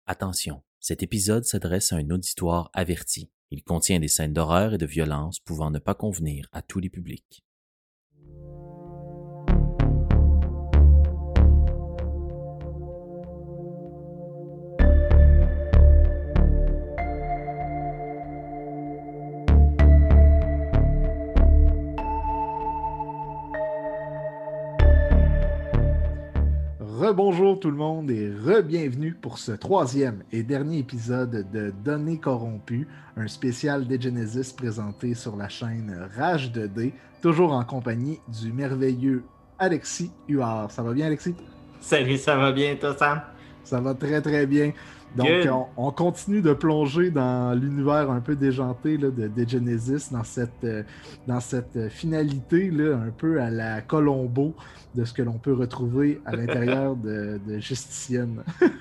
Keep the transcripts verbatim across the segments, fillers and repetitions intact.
Attention, cet épisode s'adresse à un auditoire averti. Il contient des scènes d'horreur et de violence pouvant ne pas convenir à tous les publics. Rebonjour tout le monde et re-bienvenue pour ce troisième et dernier épisode de Données corrompues, un spécial de Genesis présenté sur la chaîne Rage deux D, toujours en compagnie du merveilleux Alexis Huard. Ça va bien, Alexis? Salut, ça va bien, toi, Sam? Ça va très très bien. Donc, on, on continue de plonger dans l'univers un peu déjanté là, de, de Genesis, dans cette, euh, dans cette finalité là, un peu à la Colombo de ce que l'on peut retrouver à l'intérieur de, de Justicienne.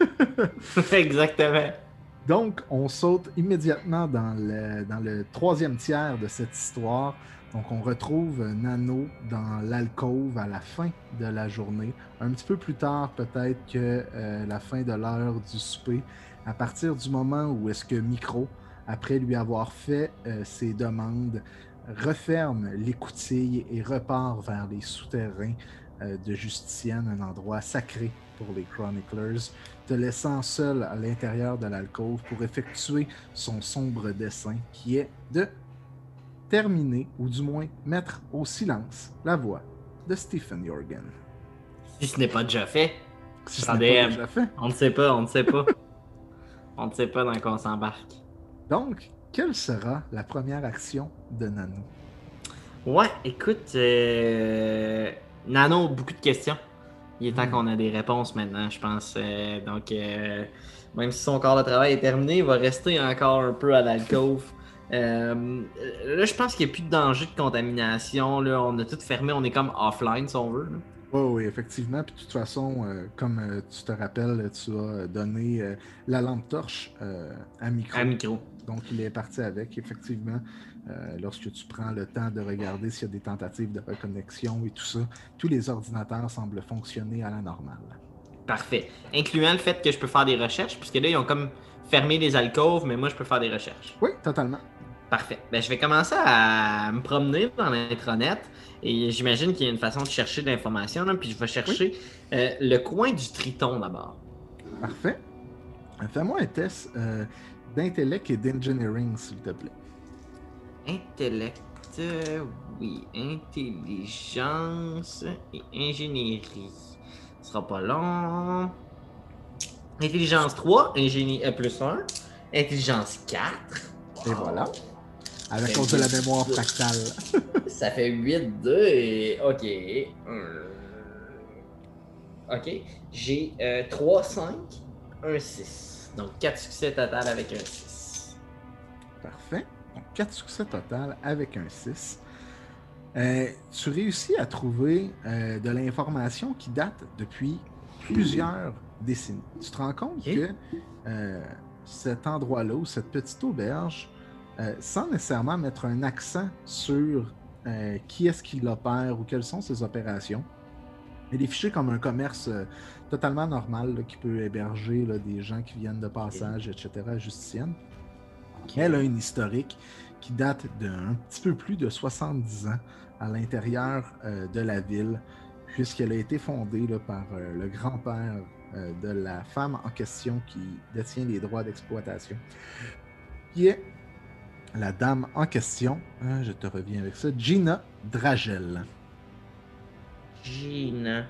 Exactement. Donc, on saute immédiatement dans le, dans le troisième tiers de cette histoire. Donc, on retrouve Nano dans l'alcôve à la fin de la journée, un petit peu plus tard peut-être que euh, la fin de l'heure du souper, à partir du moment où est-ce que Micro, après lui avoir fait euh, ses demandes, referme l'écoutille et repart vers les souterrains euh, de Justicienne, un endroit sacré pour les Chroniclers, te laissant seul à l'intérieur de l'alcôve pour effectuer son sombre dessein qui est de terminer, ou du moins mettre au silence, la voix de Stephen Yorgan. Si ce n'est pas déjà fait. Si ce n'est pas déjà fait. On ne sait pas, on ne sait pas. On ne sait pas dans quoi on s'embarque. Donc, quelle sera la première action de Nano? Ouais, écoute, euh... Nano, beaucoup de questions. Il est temps Hmm. qu'on ait des réponses maintenant, je pense. Euh, donc, euh, même si son corps de travail est terminé, il va rester encore un peu à l'alcôve. Euh, là, je pense qu'il n'y a plus de danger de contamination. Là, on a tout fermé, on est comme offline, si on veut. Là. Oui, oui, effectivement. Puis de toute façon, euh, comme euh, tu te rappelles, tu as donné euh, la lampe torche euh, à Micro. À micro. Donc, il est parti avec, effectivement. Euh, lorsque tu prends le temps de regarder s'il y a des tentatives de reconnexion et tout ça, tous les ordinateurs semblent fonctionner à la normale. Parfait. Incluant le fait que je peux faire des recherches, puisque là, ils ont comme fermé les alcôves, mais moi, je peux faire des recherches. Oui, totalement. Parfait. Ben, je vais commencer à me promener dans l'intranet et j'imagine qu'il y a une façon de chercher de l'information, là, puis je vais chercher oui. euh, le coin du Triton d'abord. Parfait. Fais-moi un test euh, d'intellect et d'engineering, s'il te plaît. Intellect, euh, oui. Intelligence et ingénierie. Ce sera pas long. Intelligence trois, ingénierie euh, plus un. Intelligence quatre. Et wow. Voilà. Avec cause de la mémoire fractale. Ça fait huit, deux et... OK. OK. J'ai euh, trois, cinq, un, six. Donc quatre succès total avec un six. Parfait. Donc quatre succès total avec un six. Euh, tu réussis à trouver euh, de l'information qui date depuis plusieurs décennies. Tu te rends compte okay. que euh, cet endroit-là, ou cette petite auberge, euh, sans nécessairement mettre un accent sur euh, qui est-ce qui l'opère ou quelles sont ses opérations, elle est fichée comme un commerce euh, totalement normal là, qui peut héberger là, des gens qui viennent de passage, okay. et cetera, Justicienne. Okay. Elle a une historique qui date d'un petit peu plus de soixante-dix ans à l'intérieur euh, de la ville, puisqu'elle a été fondée là, par euh, le grand-père euh, de la femme en question qui détient les droits d'exploitation, qui est la dame en question, hein, je te reviens avec ça, Gina Dragel. Gina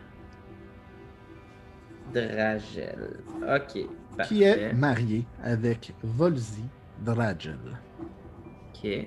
Dragel, ok, parfait. Qui est mariée avec Volzy Dragel. Ok.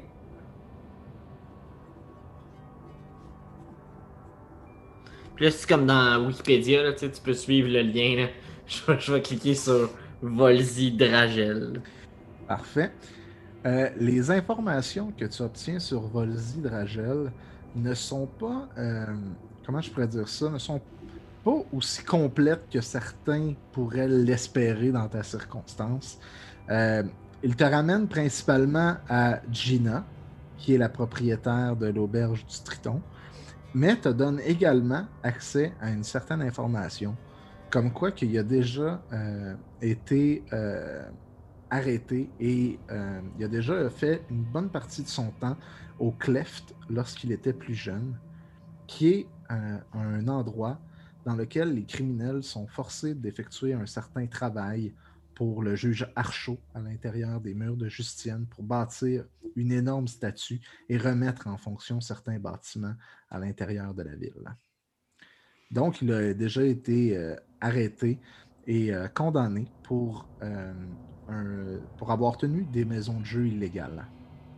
Puis là, c'est comme dans Wikipédia, là, tu peux suivre le lien. Là. Je, vais, je vais cliquer sur Volzy Dragel. Parfait. Euh, les informations que tu obtiens sur Volzy Dragel ne sont pas, euh, comment je pourrais dire ça, ne sont pas aussi complètes que certains pourraient l'espérer dans ta circonstance. Euh, il te ramène principalement à Gina, qui est la propriétaire de l'auberge du Triton, mais te donne également accès à une certaine information comme quoi qu'il a déjà euh, été euh, arrêté et euh, il a déjà fait une bonne partie de son temps au Cleft lorsqu'il était plus jeune, qui est euh, un endroit dans lequel les criminels sont forcés d'effectuer un certain travail pour le juge Archaud à l'intérieur des murs de Justienne pour bâtir une énorme statue et remettre en fonction certains bâtiments à l'intérieur de la ville. Donc, il a déjà été euh, arrêté et euh, condamné pour, euh, un, pour avoir tenu des maisons de jeu illégales.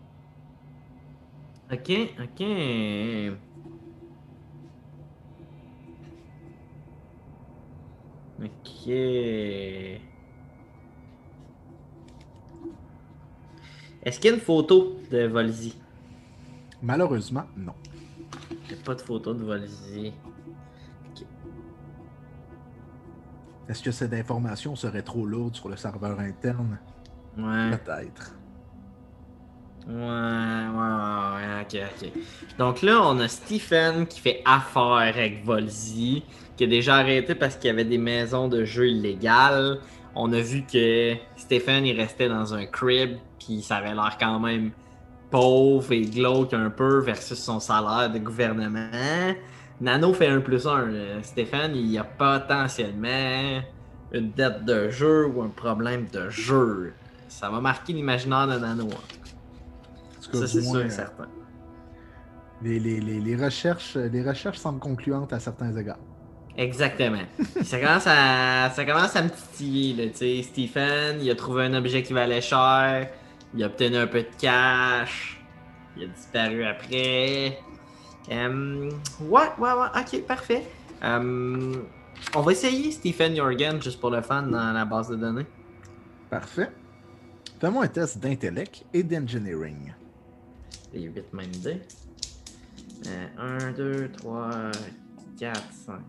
Ok, ok. Ok. Est-ce qu'il y a une photo de Volzy? Malheureusement, non. Il n'y a pas de photo de Volzy. Ok. Est-ce que cette information serait trop lourde sur le serveur interne? Ouais. Peut-être. Ouais, ouais, ouais, ouais, ok, ok. Donc là, on a Stephen qui fait affaire avec Volzy, qui a déjà arrêté parce qu'il y avait des maisons de jeux illégales. On a vu que Stephen, il restait dans un crib, puis ça avait l'air quand même pauvre et glauque un peu versus son salaire de gouvernement. Nano fait un plus un. Là. Stéphane, il y a potentiellement une dette de jeu ou un problème de jeu. Ça va marquer l'imaginaire de Nano. En tout cas. En tout cas, Ça, du c'est sûr moins, et euh, certain. les, les, les, les recherches, les recherches semblent concluantes à certains égards. Exactement. Puis ça commence à, ça commence à me titiller. Là, tu sais. Stephen, il a trouvé un objet qui valait cher. Il a obtenu un peu de cash. Il a disparu après. Euh, ouais, ouais, ouais, ok, parfait. Euh, on va essayer Stephen Jorgen juste pour le fun dans la base de données. Parfait. Fais-moi un test d'intellect et d'engineering. Les huit mêmes dés. un, deux, trois, quatre, cinq.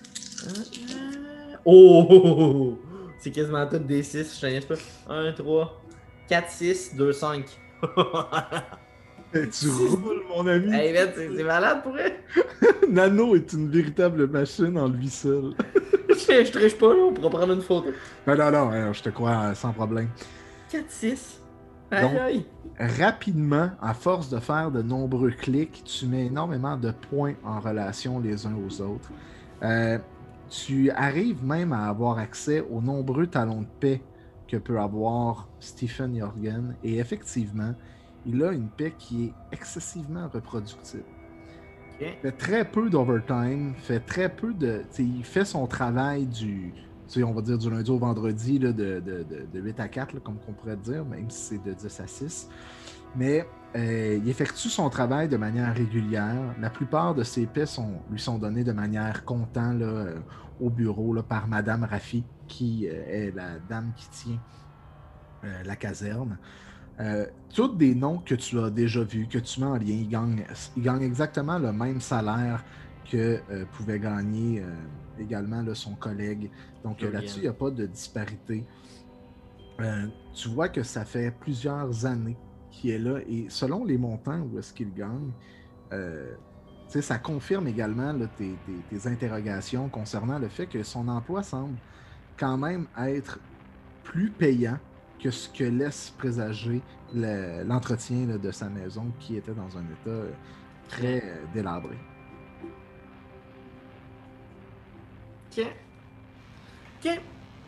Oh! C'est quasiment tout des six, je ne sais pas. un, trois, quatre, six, deux, cinq. Tu roules, mon ami. Hey, man, c'est c'est malade pour elle. Nano est une véritable machine en lui seul. je, je triche pas, là, on pourra prendre une photo. Ben non, non, alors, je te crois euh, sans problème. quatre, six. Aïe, Donc, aïe. rapidement, à force de faire de nombreux clics, tu mets énormément de points en relation les uns aux autres. Euh, tu arrives même à avoir accès aux nombreux talons de paix que peut avoir Stephen Jorgen. Et effectivement, il a une paix qui est excessivement reproductive. Ok. Fait très peu d'overtime, fait très peu de. Il fait son travail du. On va dire du lundi au vendredi là, de, de, de, de huit à quatre, là, comme on pourrait dire, même si c'est de dix à six. Mais euh, il effectue son travail de manière régulière. La plupart de ses paix sont, lui sont données de manière comptant là, euh, au bureau là, par Madame Raffi, qui euh, est la dame qui tient euh, la caserne. Euh, tous des noms que tu as déjà vus, que tu mets en lien, ils gagnent, ils gagnent exactement le même salaire que euh, pouvait gagner euh, également là, son collègue. Donc euh, là-dessus, il n'y a pas de disparité. Euh, tu vois que ça fait plusieurs années qu'il est là et selon les montants où est-ce qu'il gagne, euh, ça confirme également là, tes, tes, tes interrogations concernant le fait que son emploi semble quand même être plus payant que ce que laisse présager le, l'entretien là, de sa maison qui était dans un état euh, très euh, délabré. Ok. Ok.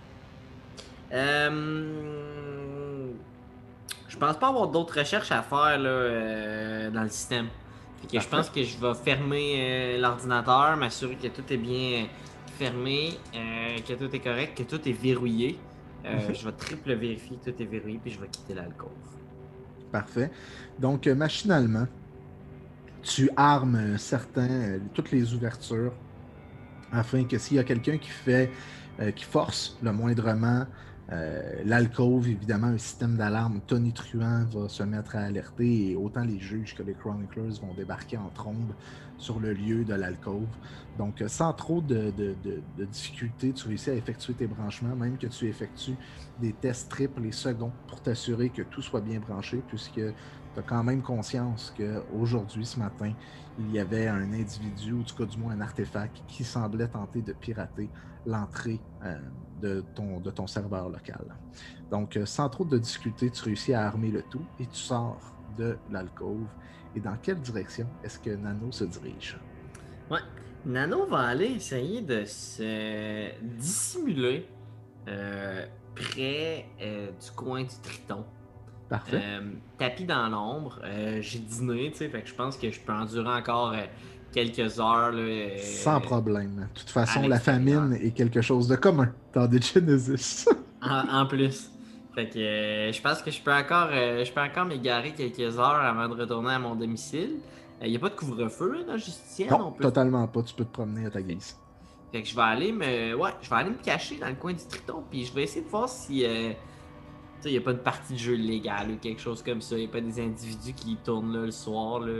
Euh... Je pense pas avoir d'autres recherches à faire là, euh, dans le système. Fait que je pense que je vais fermer euh, l'ordinateur, m'assurer que tout est bien fermé, euh, que tout est correct, que tout est verrouillé. Euh, je vais triple vérifier que tout est verrouillé, puis je vais quitter l'alcôve. Parfait. Donc, euh, machinalement, tu armes euh, certains, euh, toutes les ouvertures afin que s'il y a quelqu'un qui fait, euh, qui force le moindrement euh, l'alcôve, évidemment, un système d'alarme tonitruant va se mettre à alerter et autant les juges que les chroniclers vont débarquer en trombe sur le lieu de l'alcôve. Donc, sans trop de, de, de, de difficultés, tu réussis à effectuer tes branchements, même que tu effectues des tests triples et seconds pour t'assurer que tout soit bien branché, puisque tu as quand même conscience qu'aujourd'hui, ce matin, il y avait un individu, ou en tout cas du moins un artefact, qui semblait tenter de pirater l'entrée euh, de, ton, de ton serveur local. Donc, euh, sans trop de difficulté, tu réussis à armer le tout et tu sors de l'alcôve. Et dans quelle direction est-ce que Nano se dirige? Ouais. Nano va aller essayer de se dissimuler euh, près euh, du coin du Triton. Parfait. Euh, tapis dans l'ombre. Euh, j'ai dîné, tu sais, fait que je pense que je peux endurer encore euh, quelques heures. Là, euh, Sans problème. De toute à façon, la l'extérieur. famine est quelque chose de commun dans des Genesis. En, en plus. Fait que euh, je pense que je peux encore euh, je peux encore m'égarer quelques heures avant de retourner à mon domicile. Il n'y a pas de couvre-feu là, dans Justicienne, Non, on peut. totalement pas. Tu peux te promener à ta guise. Fait que je vais aller me. Ouais, je vais aller me cacher dans le coin du Triton, puis je vais essayer de voir si euh, tu sais, il n'y a pas de partie de jeu légale ou quelque chose comme ça. Il n'y a pas des individus qui tournent là le soir. Là.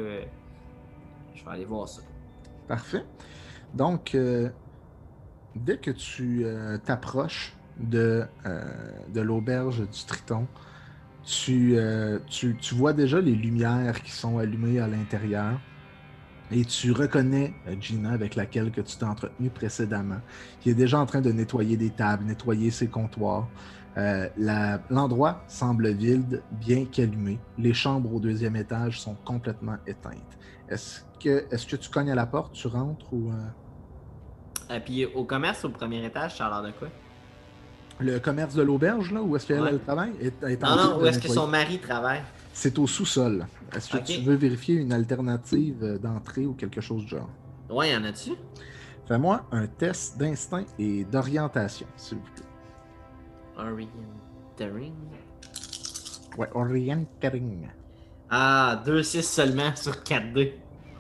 Je vais aller voir ça. Parfait. Donc, euh, dès que tu euh, t'approches de, euh, de l'auberge du Triton, tu, euh, tu, tu vois déjà les lumières qui sont allumées à l'intérieur et tu reconnais euh, Gina avec laquelle que tu t'es entretenu précédemment, qui est déjà en train de nettoyer des tables, nettoyer ses comptoirs. Euh, la, l'endroit semble vide, bien qu'allumé. Les chambres au deuxième étage sont complètement éteintes. Est-ce que, est-ce que tu cognes à la porte, tu rentres ou... euh, Et puis au commerce, au premier étage, ça a l'air de quoi? Le commerce de l'auberge, là, où est-ce qu'elle Ouais. elle travaille, est, est en Non, train non, de où est-ce que nettoyer. son mari travaille? C'est au sous-sol. Est-ce que Ok. tu veux vérifier une alternative euh, d'entrée ou quelque chose du genre? Ouais, y en a-tu? Fais-moi un test d'instinct et d'orientation, s'il vous plaît. Orientering. Ouais, orienting. Ah, deux six seulement sur quatre D.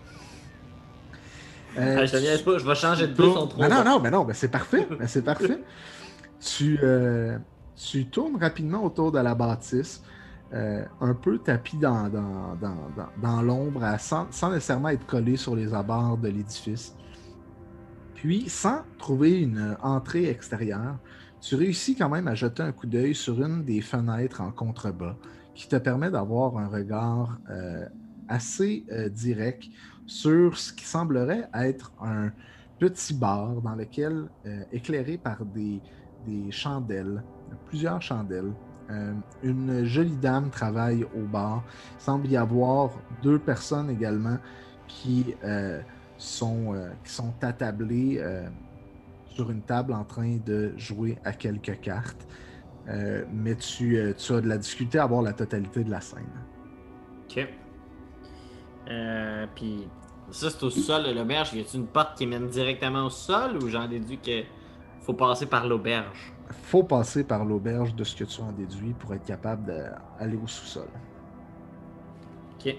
Euh, Ah, je te tu- niaise pas, je vais changer de tu deux, tournes- sont trop Non, non, bons. non, mais non, mais c'est parfait. Mais c'est parfait. Tu, euh, tu tournes rapidement autour de la bâtisse, euh, un peu tapis dans, dans, dans, dans, dans l'ombre, à- sans, sans nécessairement être collé sur les abords de l'édifice. Puis, sans trouver une entrée extérieure, tu réussis quand même à jeter un coup d'œil sur une des fenêtres en contrebas qui te permet d'avoir un regard euh, assez euh, direct sur ce qui semblerait être un petit bar dans lequel, euh, éclairé par des, des chandelles, plusieurs chandelles, euh, une jolie dame travaille au bar. Il semble y avoir deux personnes également qui... euh, sont, euh, qui sont attablés euh, sur une table en train de jouer à quelques cartes. Euh, mais tu, euh, tu as de la difficulté à voir la totalité de la scène. Ok. Euh, puis ça, c'est au sol de l'auberge. Y a-t-il une porte qui mène directement au sol ou j'en déduis que faut passer par l'auberge? Faut passer par l'auberge de ce que tu en déduis pour être capable d'aller au sous-sol. Ok.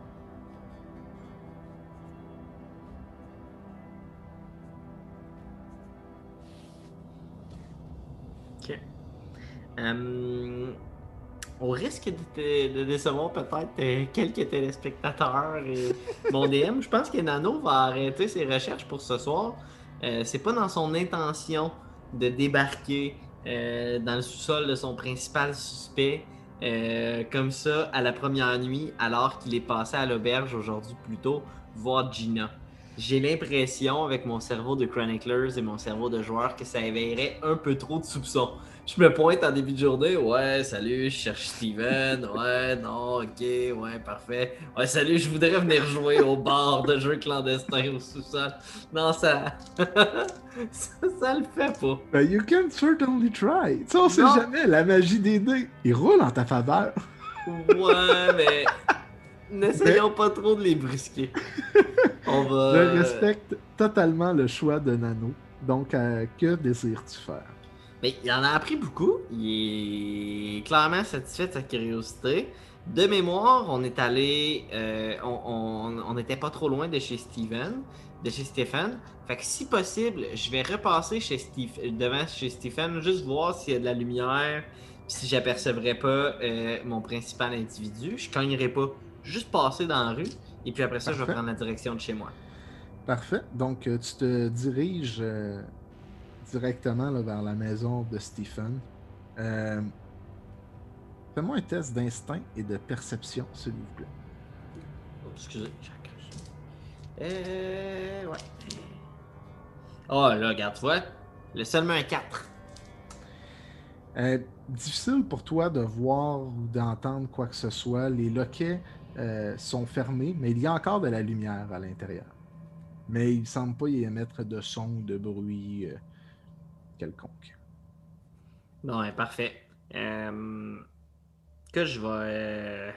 Ok. Euh, au risque de, te- de décevoir peut-être euh, quelques téléspectateurs et mon D M, je pense que Nano va arrêter ses recherches pour ce soir. Euh, c'est pas dans son intention de débarquer euh, dans le sous-sol de son principal suspect euh, comme ça à la première nuit alors qu'il est passé à l'auberge aujourd'hui plus tôt voir Gina. J'ai l'impression avec mon cerveau de chroniclers et mon cerveau de joueur que ça éveillerait un peu trop de soupçons. Je me pointe en début de journée. Ouais, salut, je cherche Steven. Ouais, non, ok, ouais, parfait. Ouais, salut, je voudrais venir jouer au bar de jeux clandestins au sous-sol. Non, ça... ça. Ça le fait pas. Uh, you can certainly try. Tu sais, on sait Non. jamais, la magie des dés, il roule en ta faveur. Ouais, mais. N'essayons pas trop de les brusquer. On va. Je respecte totalement le choix de Nano. Donc, euh, que désires-tu faire? Mais il en a appris beaucoup. Il est clairement satisfait de sa curiosité. De mémoire, on est allé. Euh, on, on, on était pas trop loin de chez Steven. De chez Stephen. Fait que si possible, je vais repasser chez Steve, devant chez Stephen, juste voir s'il y a de la lumière. Puis si j'apercevrais pas euh, mon principal individu, je cognerai pas. Juste passer dans la rue. Et puis après ça, je vais Parfait. prendre la direction de chez moi. Parfait. Donc, euh, tu te diriges euh, directement là, vers la maison de Stephen. Euh, fais-moi un test d'instinct et de perception, s'il vous plaît. Oh, excusez, Jack. Euh. Ouais. Oh là, regarde, tu vois, le seulement un quatre. Euh, difficile pour toi de voir ou d'entendre quoi que ce soit. Les loquets euh, sont fermés, mais il y a encore de la lumière à l'intérieur. Mais il ne semble pas y émettre de son ou de bruit euh, quelconque. Bon, ouais, parfait. Euh, que je vais. euh,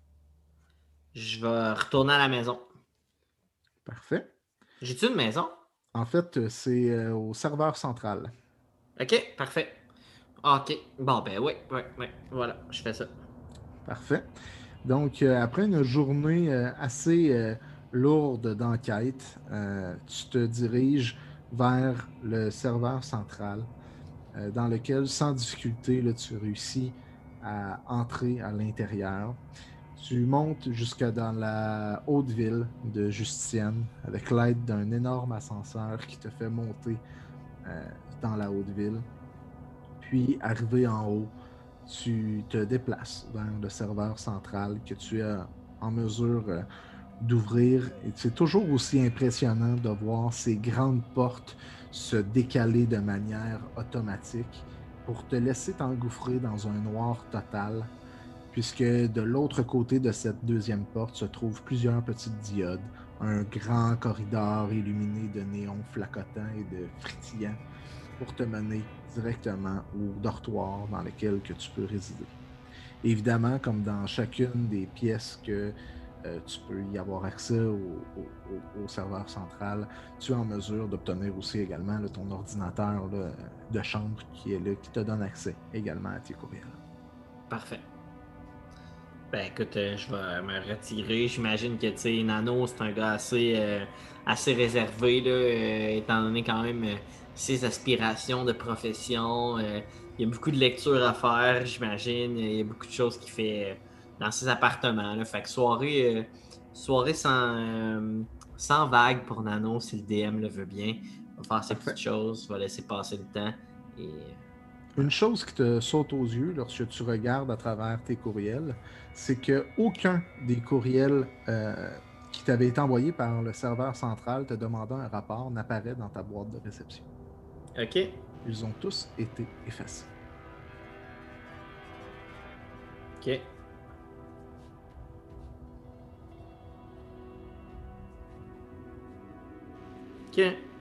Je vais retourner à la maison. Parfait. J'ai-tu une maison? En fait, c'est euh, au serveur central. Ok, parfait. Ah, ok. Bon, ben oui, oui, oui. Voilà, je fais ça. Parfait. Donc, euh, après une journée euh, assez euh, lourde d'enquête, euh, tu te diriges vers le serveur central, euh, dans lequel, sans difficulté, là, tu réussis à entrer à l'intérieur. Tu montes jusque dans la haute ville de Justitienne avec l'aide d'un énorme ascenseur qui te fait monter euh, dans la haute ville. Puis, arrivé en haut, tu te déplaces vers le serveur central que tu es en mesure euh, d'ouvrir. Et c'est toujours aussi impressionnant de voir ces grandes portes se décaler de manière automatique pour te laisser t'engouffrer dans un noir total, puisque de l'autre côté de cette deuxième porte se trouvent plusieurs petites diodes, un grand corridor illuminé de néons flacotants et de fritillants pour te mener directement au dortoir dans lequel que tu peux résider. Évidemment, comme dans chacune des pièces que euh, tu peux y avoir accès au, au, au serveur central, tu es en mesure d'obtenir aussi également là, ton ordinateur là, de chambre qui est là, qui te donne accès également à tes courriels. Parfait. Ben écoute, euh, je vais me retirer. J'imagine que tu sais, Nano, c'est un gars assez, euh, assez réservé, là, euh, étant donné quand même euh, ses aspirations de profession. Euh, il y a beaucoup de lectures à faire, j'imagine. Il y a beaucoup de choses qu'il fait euh, dans ses appartements. Là. Fait que soirée, euh, soirée sans, euh, sans vague pour Nano, si le D M le veut bien. Il va faire ses Parfait. petites choses, va laisser passer le temps. Et Une chose qui te saute aux yeux lorsque tu regardes à travers tes courriels, c'est que aucun des courriels euh, qui t'avaient été envoyés par le serveur central te demandant un rapport n'apparaît dans ta boîte de réception. OK. Ils ont tous été effacés. OK. OK.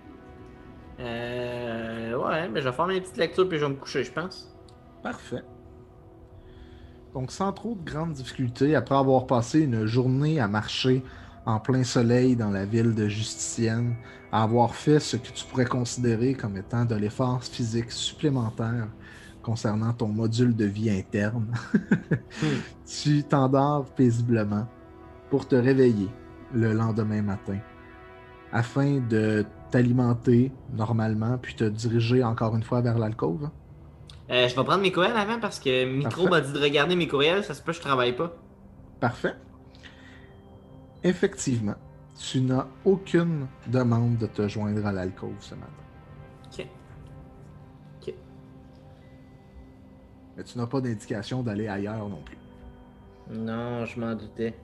Euh. Ouais, mais je vais faire mes petites lectures puis je vais me coucher, je pense. Parfait. Donc, sans trop de grandes difficultés, après avoir passé une journée à marcher en plein soleil dans la ville de Justitienne, à avoir fait ce que tu pourrais considérer comme étant de l'effort physique supplémentaire concernant ton module de vie interne, Hmm. tu t'endors paisiblement pour te réveiller le lendemain matin afin de t'alimenter normalement puis te diriger encore une fois vers l'alcôve. Euh, je vais prendre mes courriels avant parce que Micro Parfait. m'a dit de regarder mes courriels, ça se peut que je travaille pas. Parfait. Effectivement, tu n'as aucune demande de te joindre à l'alcôve ce matin. Ok. Ok. Mais tu n'as pas d'indication d'aller ailleurs non plus. Non, je m'en doutais.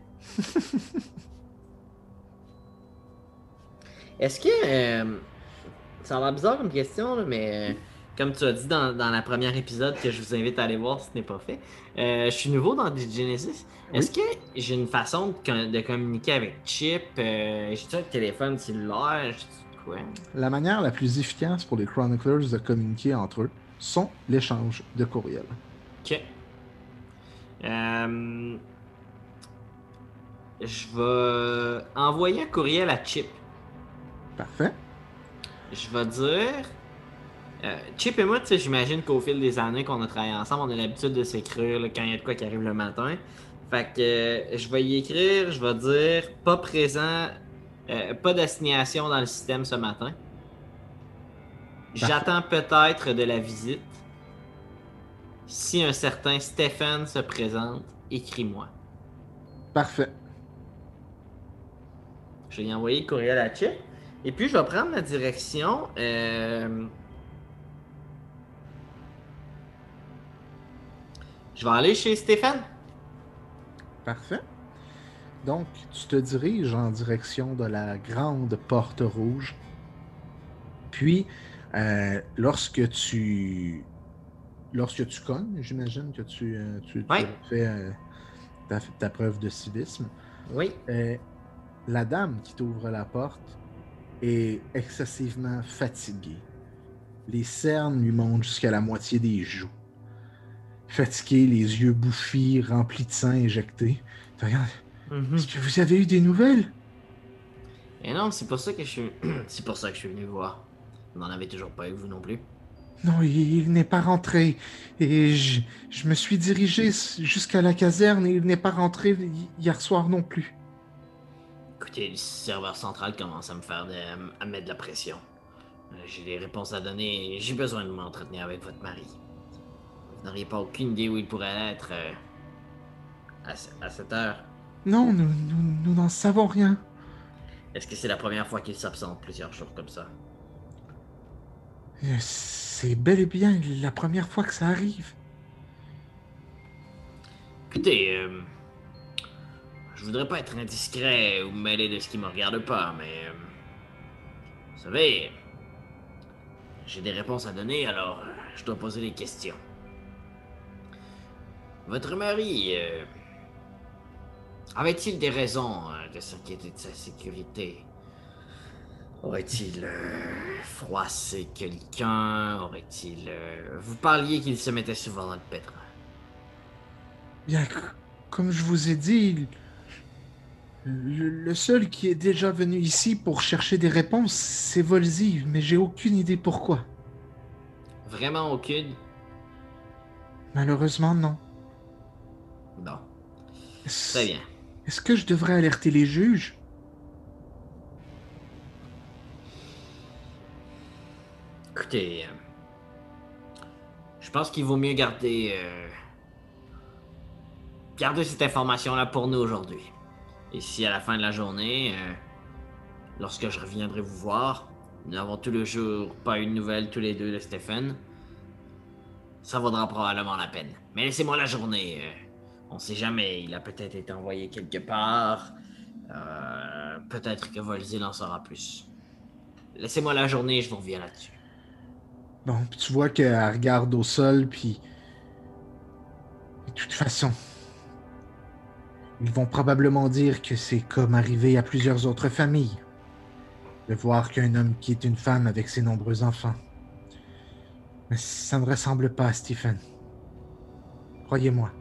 Est-ce que. euh, ça a l'air bizarre comme question, là, mais euh, comme tu as dit dans, dans la première épisode que je vous invite à aller voir si ce n'est pas fait, euh, je suis nouveau dans Genesis. Est-ce Oui. que j'ai une façon de, con- de communiquer avec Chip? Euh, J'ai-tu un téléphone cellulaire? J'ai-tu quoi? La manière la plus efficace pour les Chroniclers de communiquer entre eux sont l'échange de courriels. Ok. Euh, je vais envoyer un courriel à Chip. Parfait. Je vais dire. euh, Chip et moi, tu sais, j'imagine qu'au fil des années qu'on a travaillé ensemble, on a l'habitude de s'écrire là, quand il y a de quoi qui arrive le matin. Fait que euh, je vais y écrire, je vais dire pas présent, euh, pas d'assignation dans le système ce matin. J'attends peut-être de la visite. Si un certain Stephen se présente, écris-moi. Parfait. Je vais y envoyer le courriel à Chip. Et puis, je vais prendre la direction. Euh... Je vais aller chez Stéphane. Parfait. Donc, tu te diriges en direction de la grande porte rouge. Puis, euh, lorsque tu lorsque tu cognes, j'imagine que tu, euh, tu, tu Ouais. as fait euh, ta, ta preuve de civisme, Oui. euh, la dame qui t'ouvre la porte est excessivement fatiguée. Les cernes lui montent jusqu'à la moitié des joues. Fatiguée, les yeux bouffis, remplis de sang éjecté. Regarde, Mhm. est-ce que vous avez eu des nouvelles? Et non, c'est pour ça que je suis. C'est pour ça que je suis venu vous voir. Vous n'en avez toujours pas eu, vous non plus. Non, il, il n'est pas rentré. Et je, je me suis dirigé s- jusqu'à la caserne et il n'est pas rentré hi- hier soir non plus. Écoutez, le serveur central commence à me faire de, à me mettre de la pression. Euh, J'ai des réponses à donner et j'ai besoin de m'entretenir avec votre mari. Vous n'auriez pas aucune idée où il pourrait être euh, à, ce- à cette heure. Non, nous, nous, nous n'en savons rien. Est-ce que c'est la première fois qu'il s'absente plusieurs jours comme ça? Euh, C'est bel et bien la première fois que ça arrive. Écoutez, euh, je voudrais pas être indiscret ou me mêler de ce qui me regarde pas, mais... euh, vous savez, j'ai des réponses à donner, alors euh, je dois poser des questions. Votre mari, euh, avait-il des raisons euh, de s'inquiéter de sa sécurité? Aurait-il euh, froissé quelqu'un? Aurait-il... euh, Vous parliez qu'il se mettait souvent dans le pétrin. Bien, c- comme je vous ai dit, le, le seul qui est déjà venu ici pour chercher des réponses, c'est Volzy, mais j'ai aucune idée pourquoi. Vraiment aucune? Malheureusement, non. Bon, très Est-ce, bien. est-ce que je devrais alerter les juges? Écoutez, euh, je pense qu'il vaut mieux garder... euh, garder cette information-là pour nous aujourd'hui. Et si à la fin de la journée, euh, lorsque je reviendrai vous voir, nous n'avons tous les jours pas eu de nouvelles tous les deux de Stephen, ça vaudra probablement la peine. Mais laissez-moi la journée. euh, on sait jamais, il a peut-être été envoyé quelque part. Euh, peut-être que Volzil en saura plus. Laissez-moi la journée et je vous reviens là-dessus. Bon, puis tu vois qu'elle regarde au sol, puis... De toute façon, ils vont probablement dire que c'est comme arrivé à plusieurs autres familles. De voir qu'un homme quitte une femme avec ses nombreux enfants. Mais ça ne ressemble pas à Stephen. Croyez-moi.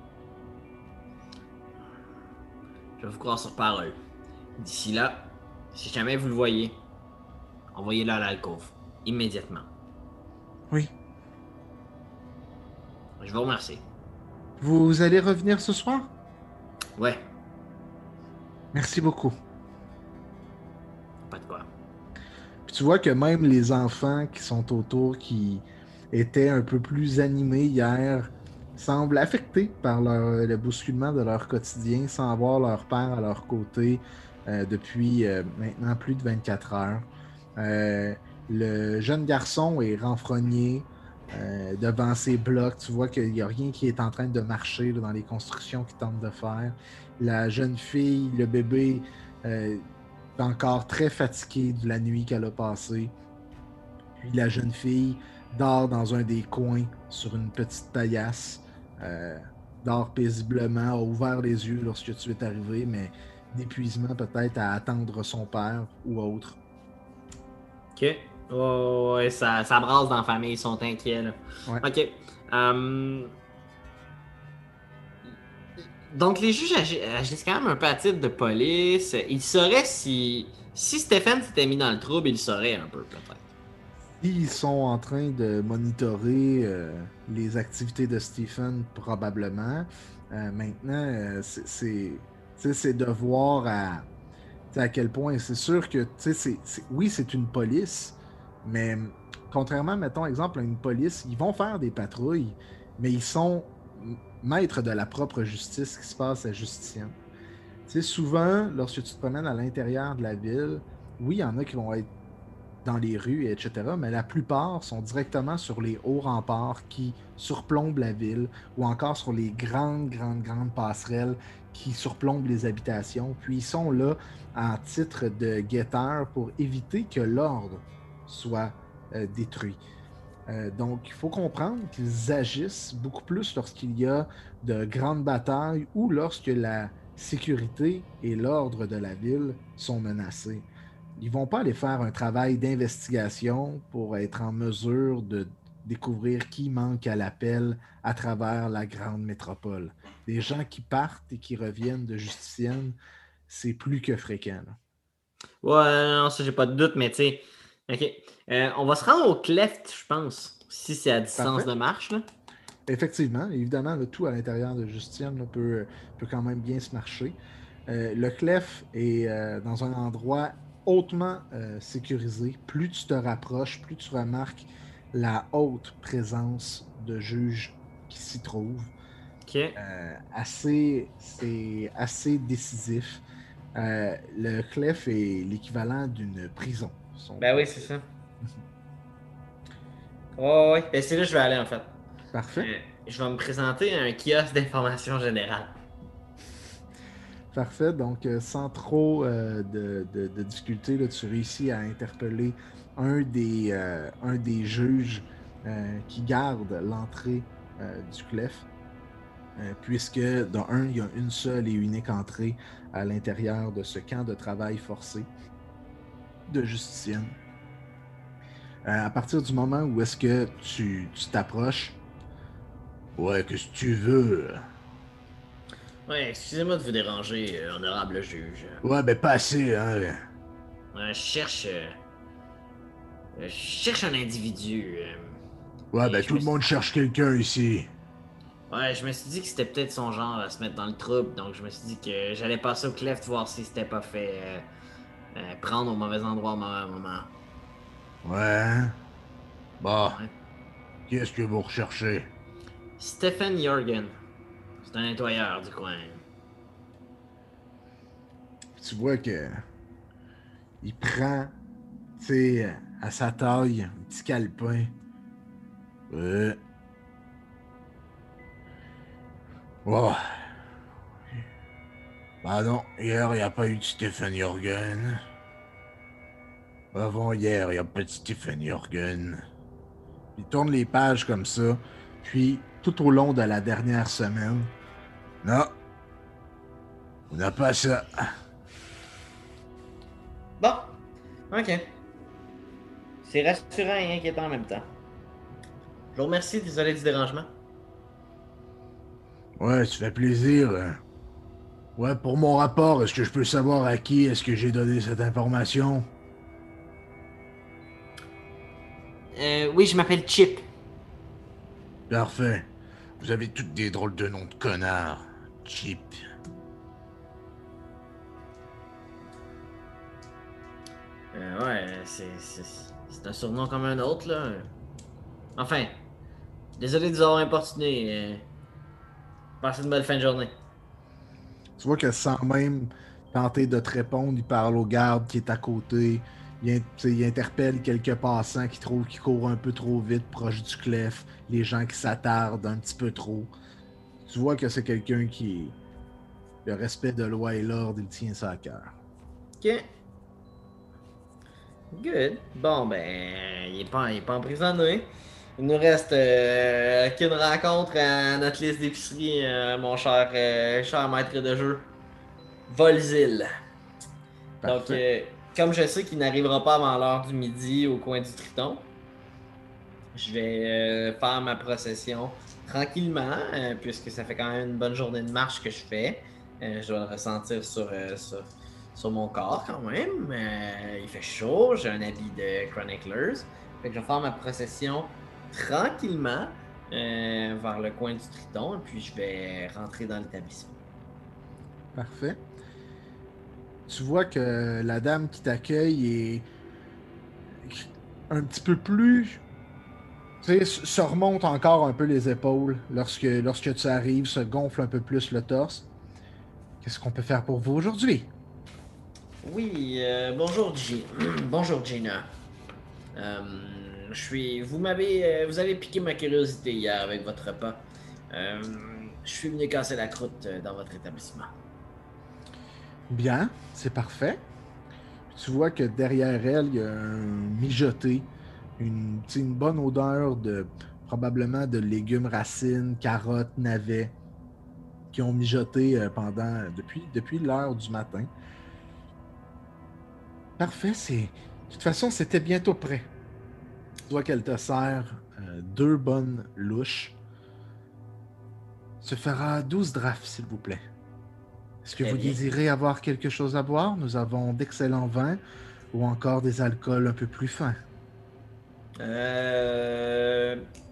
Je vais vous croire sur parole. D'ici là, si jamais vous le voyez, envoyez-le à l'alcôve. Immédiatement. Oui. Je vous remercie. Vous allez revenir ce soir? Ouais, Merci beaucoup. pas de quoi. Puis tu vois que même les enfants qui sont autour, qui étaient un peu plus animés hier, semblent affectés par leur, le bousculement de leur quotidien sans avoir leur père à leur côté euh, depuis euh, maintenant plus de vingt-quatre heures. Euh, le jeune garçon est renfrogné euh, devant ses blocs. Tu vois qu'il n'y a rien qui est en train de marcher là, dans les constructions qu'il tente de faire. La jeune fille, le bébé, euh, est encore très fatiguée de la nuit qu'elle a passée. Puis la jeune fille dort dans un des coins sur une petite paillasse. Euh, dort paisiblement, a ouvert les yeux lorsque tu es arrivé, mais d'épuisement peut-être à attendre son père ou autre. Ok. Oh, ouais, ça, ça brasse dans la famille, ils sont inquiets, là. Ouais. Ok. Euh, Donc, les juges agi- agissent quand même un peu à titre de police. Ils sauraient si. Si Stéphane s'était mis dans le trouble, ils sauraient un peu, peut-être. Ils sont en train de monitorer euh, les activités de Stephen, probablement. Euh, maintenant, euh, c'est- c'est tu sais, c'est de voir à, tu sais, à quel point. C'est sûr que, tu sais, c'est- c'est- oui, c'est une police, mais hum, contrairement, mettons, exemple, à une police, ils vont faire des patrouilles, mais ils sont m- maîtres de la propre justice qui se passe à Justinian. Tu sais, souvent, lorsque tu te promènes à l'intérieur de la ville, oui, il y en a qui vont être dans les rues, et cetera, mais la plupart sont directement sur les hauts remparts qui surplombent la ville ou encore sur les grandes, grandes, grandes passerelles qui surplombent les habitations. Puis ils sont là en titre de guetteurs pour éviter que l'ordre soit euh, détruit. Euh, donc, il faut comprendre qu'ils agissent beaucoup plus lorsqu'il y a de grandes batailles ou lorsque la sécurité et l'ordre de la ville sont menacés. Ils vont pas aller faire un travail d'investigation pour être en mesure de découvrir qui manque à l'appel à travers la grande métropole. Des gens qui partent et qui reviennent de Justicienne, c'est plus que fréquent. Là. Ouais, non, ça, j'ai pas de doute, mais tu sais. OK. Euh, on va se rendre au Cleft, je pense, si c'est à distance Parfait. de marche, là. Effectivement, évidemment, le tout à l'intérieur de Justine là, peut, peut quand même bien se marcher. Euh, le Clef est euh, dans un endroit hautement euh, sécurisé. Plus tu te rapproches, plus tu remarques la haute présence de juges qui s'y trouvent. OK. Euh, assez, c'est assez décisif. Euh, le Clef est l'équivalent d'une prison. Ben oui, c'est ça. Oh, oui, ben c'est là que je vais aller, en fait. Parfait. Euh, je vais me présenter à un kiosque d'information générale. Parfait. Donc, euh, sans trop euh, de, de, de difficulté, là, tu réussis à interpeller un des, euh, un des juges euh, qui garde l'entrée euh, du Clef, euh, puisque, dans un, il y a une seule et unique entrée à l'intérieur de ce camp de travail forcé de Justicienne. Euh, à partir du moment où est-ce que tu tu t'approches, ouais, qu'est-ce que tu veux? Ouais, excusez-moi de vous déranger, euh, honorable juge. Ouais, ben pas assez, hein. Euh, je cherche. euh, je cherche un individu. euh, Ouais, et ben je tout me le suis- monde cherche quelqu'un ici. Ouais, je me suis dit que c'était peut-être son genre à se mettre dans le trouble, donc je me suis dit que j'allais passer au Cleft voir si c'était pas fait euh, euh, prendre au mauvais endroit au mauvais moment. Ouais. Bon, Ouais. qu'est-ce que vous recherchez? Stephen Jorgen. C'est un nettoyeur du coin. Tu vois que il prend, tu sais, à sa taille, un petit calepin. Ouais. Oh. Pardon, hier, il n'y a pas eu de Stephen Jorgen. Avant hier, il n'y a pas de Stephen Jorgen. Il tourne les pages comme ça, puis tout au long de la dernière semaine. Non, on n'a pas ça. Bon, ok. C'est rassurant et inquiétant en même temps. Je vous remercie, désolé du dérangement. Ouais, ça fait plaisir. hein. Ouais, pour mon rapport, est-ce que je peux savoir à qui est-ce que j'ai donné cette information? Euh, oui, je m'appelle Chip. Parfait. Vous avez toutes des drôles de noms de connards. Chip. Euh, ouais, c'est, c'est, c'est un surnom comme un autre, là. Enfin, désolé de vous avoir importuné. Euh, passez une bonne fin de journée. Tu vois que sans même tenter de te répondre, il parle au garde qui est à côté. Il, in- tu sais, il interpelle quelques passants qui trouvent qu'il court un peu trop vite proche du clef. Les gens qui s'attardent un petit peu trop. Tu vois que c'est quelqu'un qui... Le respect de loi et l'ordre, il tient ça à cœur. Ok. Good. Bon, ben, il est pas, il est pas emprisonné. Il nous reste euh, qu'une rencontre à notre liste d'épicerie, euh, mon cher, euh, cher maître de jeu. Volzil. Donc, Parfait. euh, comme je sais qu'il n'arrivera pas avant l'heure du midi au coin du Triton, je vais euh, faire ma procession tranquillement, euh, puisque ça fait quand même une bonne journée de marche que je fais. Euh, je dois le ressentir sur, euh, sur, sur mon corps quand même. Euh, il fait chaud, j'ai un habit de Chroniclers. Fait que je vais faire ma procession tranquillement euh, vers le coin du Triton, et puis je vais rentrer dans l'établissement. Parfait. Tu vois que la dame qui t'accueille est un petit peu plus... Tu sais, s- se remonte encore un peu les épaules lorsque, lorsque tu arrives, se gonfle un peu plus le torse. Qu'est-ce qu'on peut faire pour vous aujourd'hui? Oui, euh, bonjour G. bonjour Gina. Euh, je suis. Vous m'avez. euh, vous avez piqué ma curiosité hier avec votre repas. Euh, je suis venu casser la croûte euh, dans votre établissement. Bien, c'est parfait. Tu vois que derrière elle, il y a un mijoté, une, tu sais, une bonne odeur de probablement de légumes racines, carottes, navets qui ont mijoté euh, pendant depuis, depuis l'heure du matin. Parfait, c'est. De toute façon, c'était bientôt prêt. Tu vois qu'elle te sert euh, deux bonnes louches. Ce fera douze drafts, s'il vous plaît. Est-ce que Très vous bien. désirez avoir quelque chose à boire? Nous avons d'excellents vins ou encore des alcools un peu plus fins. Euh...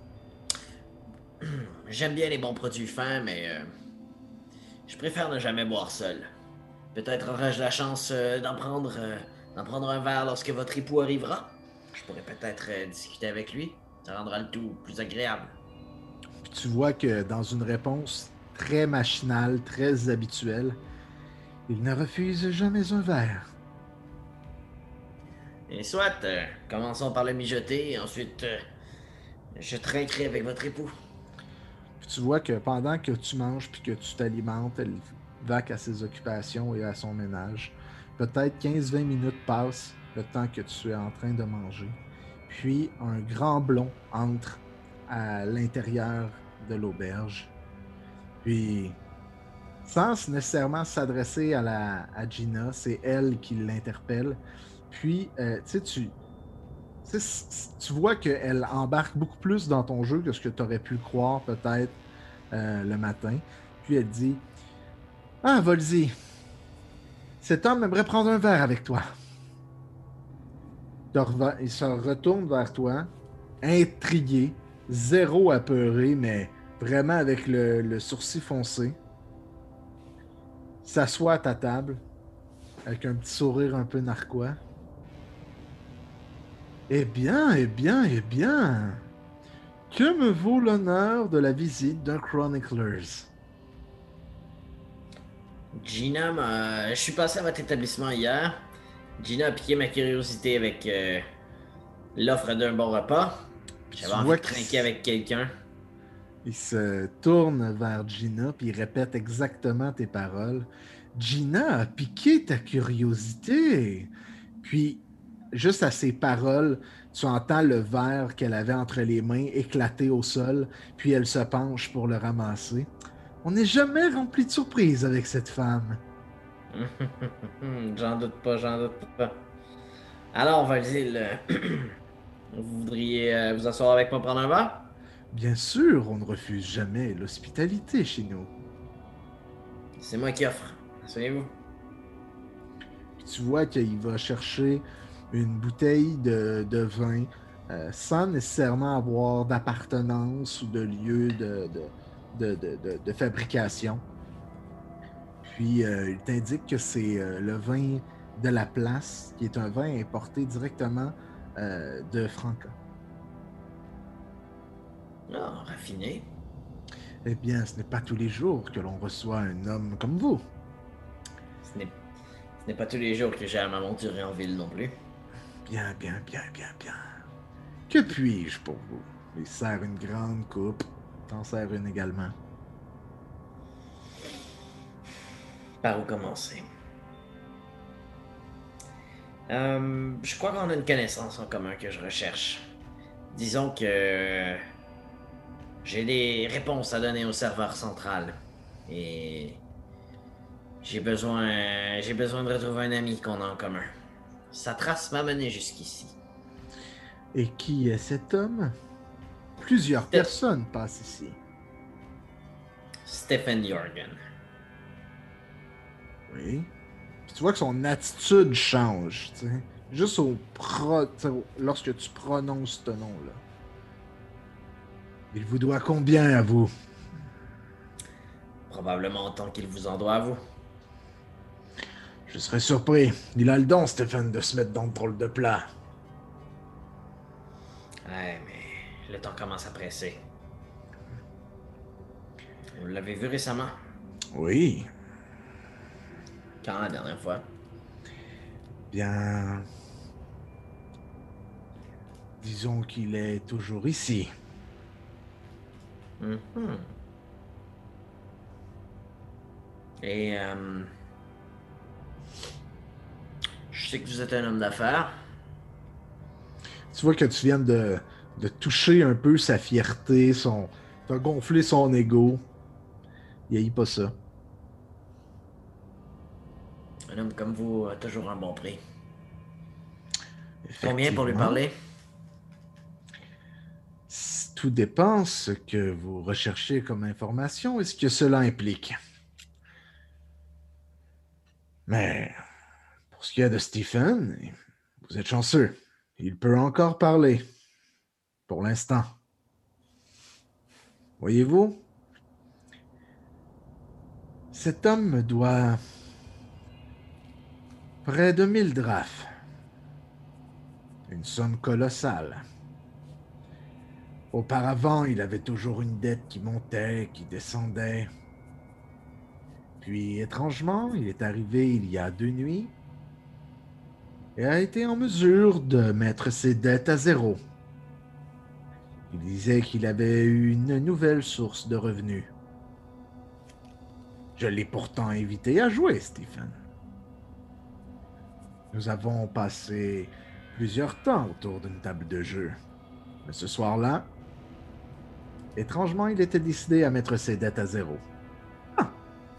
J'aime bien les bons produits fins, mais euh, je préfère ne jamais boire seul. Peut-être aurai-je la chance euh, d'en prendre, euh, d'en prendre un verre lorsque votre époux arrivera. Je pourrais peut-être euh, discuter avec lui. Ça rendra le tout plus agréable. Puis tu vois que dans une réponse très machinale, très habituelle, il ne refuse jamais un verre. Et soit, euh, commençons par le mijoter, et ensuite, euh, je trinquerai avec votre époux. Puis tu vois que pendant que tu manges puis que tu t'alimentes, elle vaque à ses occupations et à son ménage. Peut-être quinze vingt minutes passent le temps que tu es en train de manger. Puis un grand blond entre à l'intérieur de l'auberge. Puis, sans nécessairement s'adresser à, la, à Gina, c'est elle qui l'interpelle. Puis, euh, tu sais, tu, tu sais, tu vois qu'elle embarque beaucoup plus dans ton jeu que ce que tu aurais pu croire peut-être euh, le matin. Puis elle dit: Ah, Volzy, cet homme aimerait prendre un verre avec toi. Il te reva- il se retourne vers toi, intrigué, zéro apeuré, mais vraiment avec le, le sourcil foncé. S'assoit à ta table avec un petit sourire un peu narquois. Eh bien, eh bien, eh bien. Que me vaut l'honneur de la visite d'un Chroniclers? Gina m'a... Je suis passé à votre établissement hier. Gina a piqué ma curiosité avec euh, l'offre d'un bon repas. Puis J'avais tu envie vois de qu'il trinquer avec quelqu'un. il se tourne vers Gina, puis il répète exactement tes paroles. Gina a piqué ta curiosité. Puis, juste à ces paroles, tu entends le verre qu'elle avait entre les mains éclater au sol, puis elle se penche pour le ramasser. On n'est jamais rempli de surprises avec cette femme. J'en doute pas, j'en doute pas. Alors, Valzil, euh, vous voudriez euh, vous asseoir avec moi prendre un verre? Bien sûr, on ne refuse jamais l'hospitalité chez nous. C'est moi qui offre. Asseyez-vous. Puis tu vois qu'il va chercher une bouteille de, de vin euh, sans nécessairement avoir d'appartenance ou de lieu de, de, de, de- de- de fabrication. Puis euh, il t'indique que c'est euh, le vin de la place, qui est un vin importé directement euh, de Franca. Ah, raffiné. Eh bien, ce n'est pas tous les jours que l'on reçoit un homme comme vous. Ce n'est ce n'est pas tous les jours que j'ai à m'aventurer en ville non plus. Bien, bien, bien, bien, bien. Que puis-je pour vous? Il sert une grande coupe. T'en sers une également. Par où commencer? Euh, je crois qu'on a une connaissance en commun que je recherche. Disons que j'ai des réponses à donner au serveur central. Et j'ai besoin, j'ai besoin de retrouver un ami qu'on a en commun. Sa trace m'a mené jusqu'ici. Et qui est cet homme? Plusieurs Ste- personnes passent ici. Stephen Jorgen. Oui. Puis tu vois que son attitude change, tu sais. Juste au pro... tu sais, au- lorsque tu prononces ce nom-là. Il vous doit combien à vous? Probablement autant qu'il vous en doit à vous. Je serais surpris. Il a le don, Stéphane, de se mettre dans de drôle de plat. Ouais, mais le temps commence à presser. Vous l'avez vu récemment? Oui. Quand la dernière fois? Bien. disons qu'il est toujours ici. Mhm. Et euh, je sais que vous êtes un homme d'affaires. Tu vois que tu viens de, de toucher un peu sa fierté, son. T'as gonflé son ego. Il haït pas ça. Un homme comme vous a toujours un bon prix. Combien pour lui Effectivement. parler? C- Tout dépend ce que vous recherchez comme information et ce que cela implique. Mais pour ce qui est de Stephen, vous êtes chanceux. Il peut encore parler. Pour l'instant. Voyez-vous, cet homme me doit près de mille drafts. Une somme colossale. Auparavant, il avait toujours une dette qui montait, qui descendait. Puis, étrangement, il est arrivé il y a deux nuits et a été en mesure de mettre ses dettes à zéro. Il disait qu'il avait eu une nouvelle source de revenus. Je l'ai pourtant invité à jouer, Stephen. Nous avons passé plusieurs temps autour d'une table de jeu. Mais ce soir-là, étrangement, il était décidé à mettre ses dettes à zéro. Ah!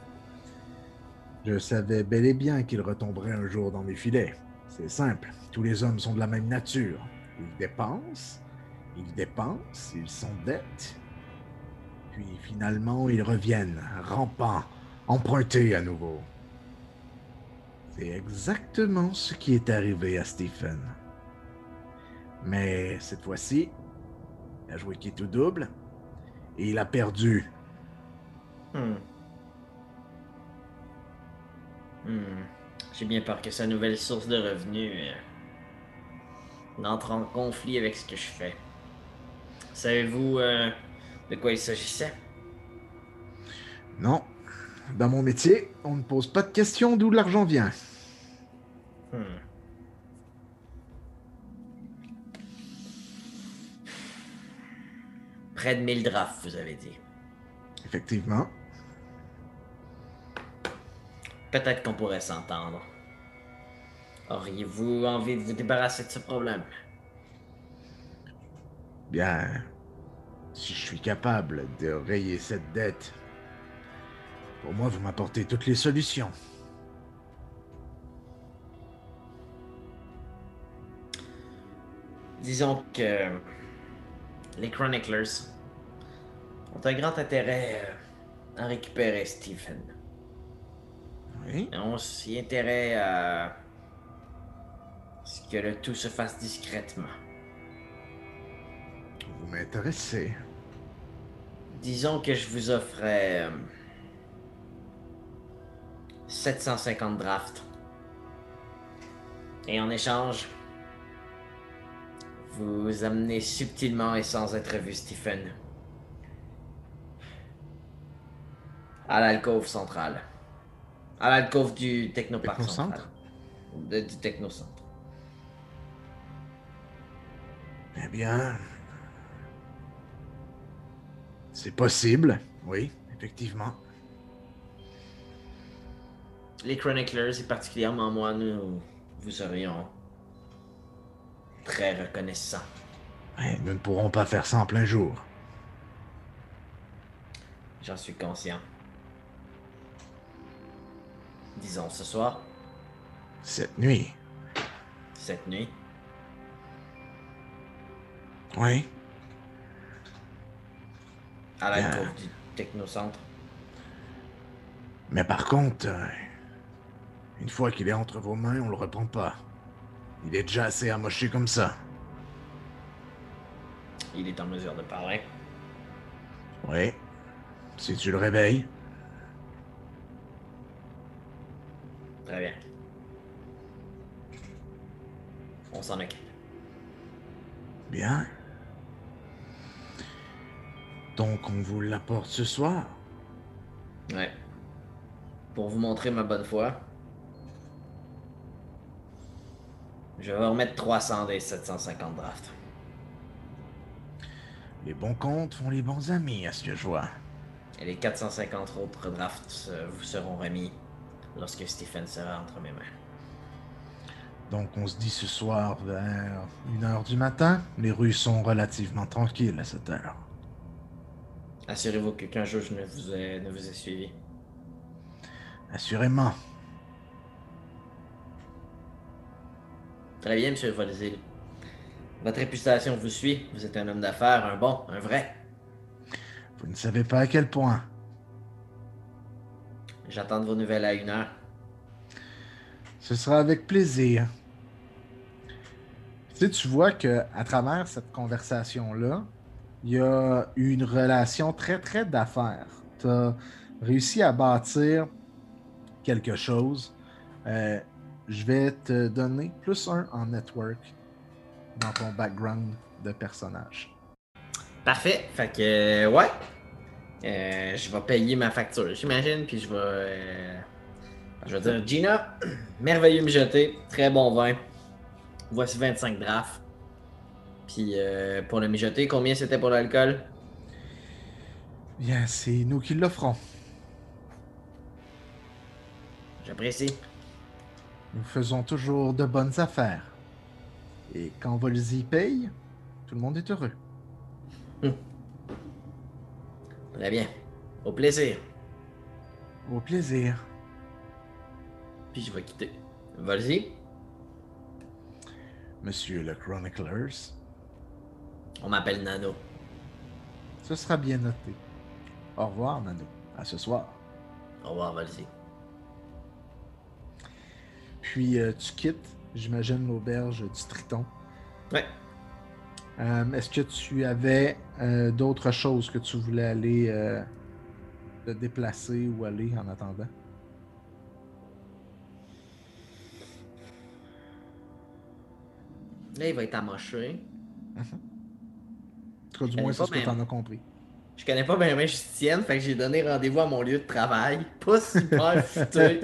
Je savais bel et bien qu'il retomberait un jour dans mes filets. C'est simple, tous les hommes sont de la même nature. Ils dépensent, ils dépensent, ils s'endettent, puis finalement ils reviennent, rampants, empruntés à nouveau. C'est exactement ce qui est arrivé à Stephen. Mais cette fois-ci, il a joué qui tout double et il a perdu. Hmm. Hmm. J'ai bien peur que sa nouvelle source de revenus euh, n'entre en conflit avec ce que je fais. Savez-vous euh, de quoi il s'agissait? Non, dans mon métier, on ne pose pas de questions d'où l'argent vient. Hmm. Près de mille drafts, vous avez dit. Effectivement. Peut-être qu'on pourrait s'entendre. Auriez-vous envie de vous débarrasser de ce problème? Bien, si je suis capable de rayer cette dette, pour moi, vous m'apportez toutes les solutions. Disons que les Chroniclers ont un grand intérêt euh, à récupérer Stephen. Oui, Et on s'y intéresse à ce que le tout se fasse discrètement. vous m'intéressez. Disons que je vous offrais euh, sept cent cinquante drafts. Et en échange, vous amenez subtilement et sans être vu Stephen à l'alcôve centrale. À l'alcôve du Technopark central. Technocentre? De- du Technocentre. Eh bien, c'est possible, oui, effectivement. Les Chroniclers, et particulièrement moi, nous vous serions très reconnaissants. Mais nous ne pourrons pas faire ça en plein jour. J'en suis conscient. Disons ce soir, Cette nuit, cette nuit, oui. à l'alcôve Bien. du Technocentre. Mais par contre, euh, une fois qu'il est entre vos mains, on le reprend pas. Il est déjà assez amoché comme ça. Il est en mesure de parler. Oui. Si tu le réveilles. Très bien. On s'en occupe. Bien. Donc on vous l'apporte ce soir. Ouais. Pour vous montrer ma bonne foi, je vais remettre trois cents des sept cent cinquante drafts. Les bons comptes font les bons amis, à ce que je vois. Et les quatre cent cinquante autres drafts euh, vous seront remis lorsque Stephen sera entre mes mains. Donc, on se dit ce soir vers une heure du matin. Les rues sont relativement tranquilles à cette heure. Assurez-vous qu'aucun juge ne vous ait, ne vous ait suivi. Assurément. Très bien, monsieur Volzil. Votre réputation vous suit. Vous êtes un homme d'affaires, un bon, un vrai. Vous ne savez pas à quel point. J'attends de vos nouvelles à une heure. Ce sera avec plaisir. Tu sais, tu vois que à travers cette conversation-là, il y a eu une relation très, très d'affaires. Tu as réussi à bâtir quelque chose. Euh, je vais te donner plus un en network dans ton background de personnage. Parfait. Fait que, euh, ouais. Euh, je vais payer ma facture, j'imagine, puis je vais. Euh, je vais dire, Gina, merveilleux mijoté, très bon vin. Voici vingt-cinq drafts. Puis euh, pour le mijoté, combien c'était pour l'alcool? Bien, c'est nous qui l'offrons. J'apprécie. Nous faisons toujours de bonnes affaires. Et quand Volzy paye, tout le monde est heureux. Très bien. Au plaisir. Au plaisir. Puis je vais quitter. Vas-y. Monsieur le Chroniclers, On m'appelle Nano. ce sera bien noté. Au revoir, Nano. À ce soir. Au revoir, vas-y. Puis euh, tu quittes, j'imagine, l'auberge du Triton. Ouais. Euh, Est-ce que tu avais euh, d'autres choses que tu voulais aller euh, te déplacer ou aller en attendant? Là, il va être amoché. En tout cas, du moins, c'est ce que tu en as compris. Je connais pas bien bien Justienne, fait que j'ai donné rendez-vous à mon lieu de travail. Pas super futé.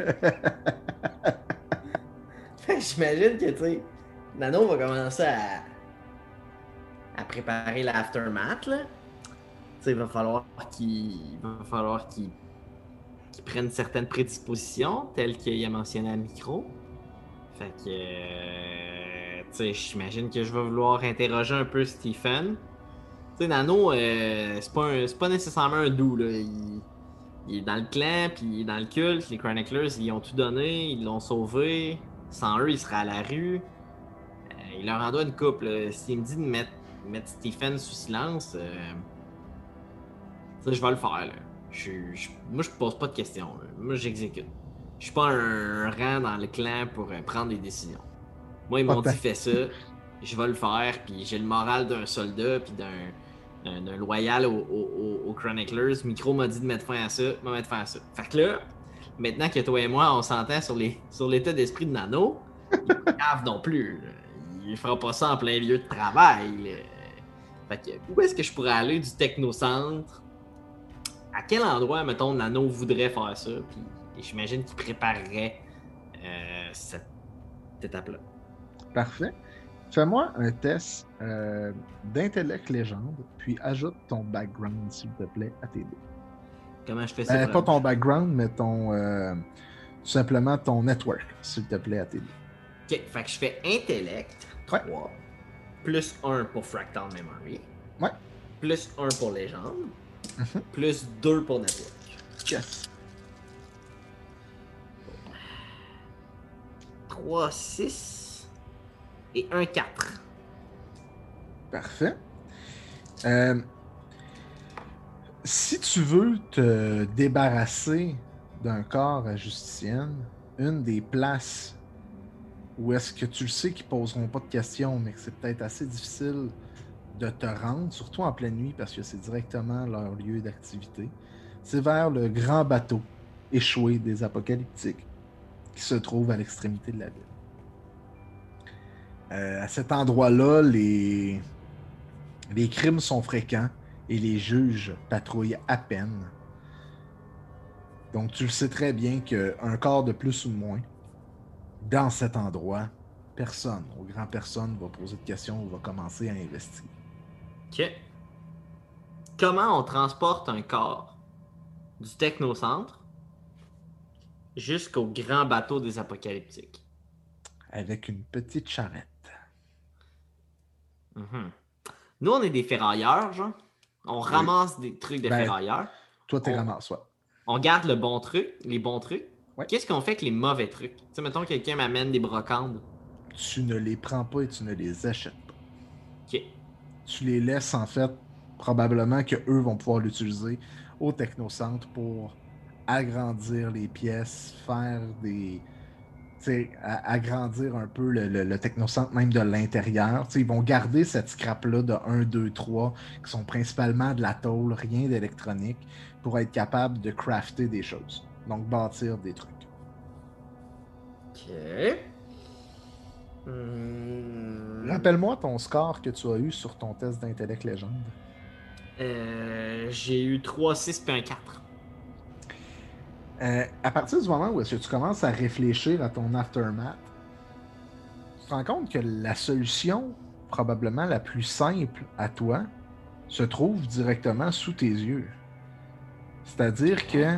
Fait que j'imagine que, tu sais, Nano va commencer à, à préparer l'aftermath, là. Tu sais, il va falloir qu'il va falloir qu'il qu'il prenne certaines prédispositions, telles qu'il a mentionné à micro. Fait que, euh, tu sais, j'imagine que je vais vouloir interroger un peu Stephen. Tu sais, Nano, euh, c'est pas, un- c'est pas nécessairement un doux, là. Il, il est dans le clan, puis il est dans le culte. Les Chroniclers, ils ont tout donné, ils l'ont sauvé. Sans eux, il serait à la rue. Euh, il leur en doit une couple. Là. S'il me dit de mettre, mettre Stephen sous silence, euh, ça, je vais le faire. Là. Je, je- moi, je pose pas de questions. Là. Moi, j'exécute. Je suis pas un, un rang dans le clan pour euh, prendre des décisions. Moi, ils m'ont Pas dit fais ça, je vais le faire, puis j'ai le moral d'un soldat, puis d'un, d'un, d'un loyal aux, aux, aux Chroniclers. Micro m'a dit de mettre fin à ça, m'a mettre fin à ça. Fait que là, maintenant que toi et moi, on s'entend sur, les, sur l'état d'esprit de Nano, il est pas grave non plus. Là. Il fera pas ça en plein lieu de travail. Là. Fait que où est-ce que je pourrais aller du technocentre? À quel endroit, mettons, Nano voudrait faire ça? Puis j'imagine qu'il préparerait euh, cette étape-là. Parfait. Fais-moi un test euh, d'intellect légende, puis ajoute ton background, s'il te plaît, à tes dés. Comment je fais ça? Euh, pas ton background, mais ton euh, tout simplement ton network, s'il te plaît, à tes dés. Ok, fait que je fais intellect trois, Ouais. plus un pour Fractal Memory, Ouais. plus un pour légende, Mhm. plus deux pour network. Yes. trois, six et un, quatre. Parfait. Euh, si tu veux te débarrasser d'un corps à Justicienne, une des places où est-ce que tu le sais qu'ils poseront pas de questions, mais que c'est peut-être assez difficile de te rendre, surtout en pleine nuit, parce que c'est directement leur lieu d'activité, c'est vers le grand bateau échoué des Apocalyptiques qui se trouve à l'extrémité de la ville. Euh, à cet endroit-là, les... les crimes sont fréquents et les juges patrouillent à peine. Donc tu le sais très bien qu'un corps de plus ou de moins, dans cet endroit, personne, au grand personne, va poser de questions ou va commencer à investiguer. Ok. comment on transporte un corps du technocentre jusqu'au grand bateau des apocalyptiques? Avec une petite charrette. Mm-hmm. Nous, on est des ferrailleurs, genre. On Oui. ramasse des trucs de Ben, ferrailleurs. Toi, t'es On- ramasse, ouais. On garde le bon truc, les bons trucs. Ouais. Qu'est-ce qu'on fait avec les mauvais trucs? Tu sais, mettons, quelqu'un m'amène des brocandes. Tu ne les prends pas et tu ne les achètes pas. OK. Tu les laisses, en fait, probablement que eux vont pouvoir l'utiliser au technocentre pour agrandir les pièces, faire des... tu sais, a- agrandir un peu le, le- le technocentre même de l'intérieur. Tu sais, ils vont garder cette scrap-là de un, deux, trois, qui sont principalement de la tôle, rien d'électronique, pour être capable de crafter des choses. Donc, bâtir des trucs. OK. Hmm. Rappelle-moi ton score que tu as eu sur ton test d'intellect légende. Euh, j'ai eu trois, six puis un quatre. Euh, à partir du moment où est-ce que tu commences à réfléchir à ton aftermath, tu te rends compte que la solution, probablement la plus simple à toi, se trouve directement sous tes yeux. C'est-à-dire que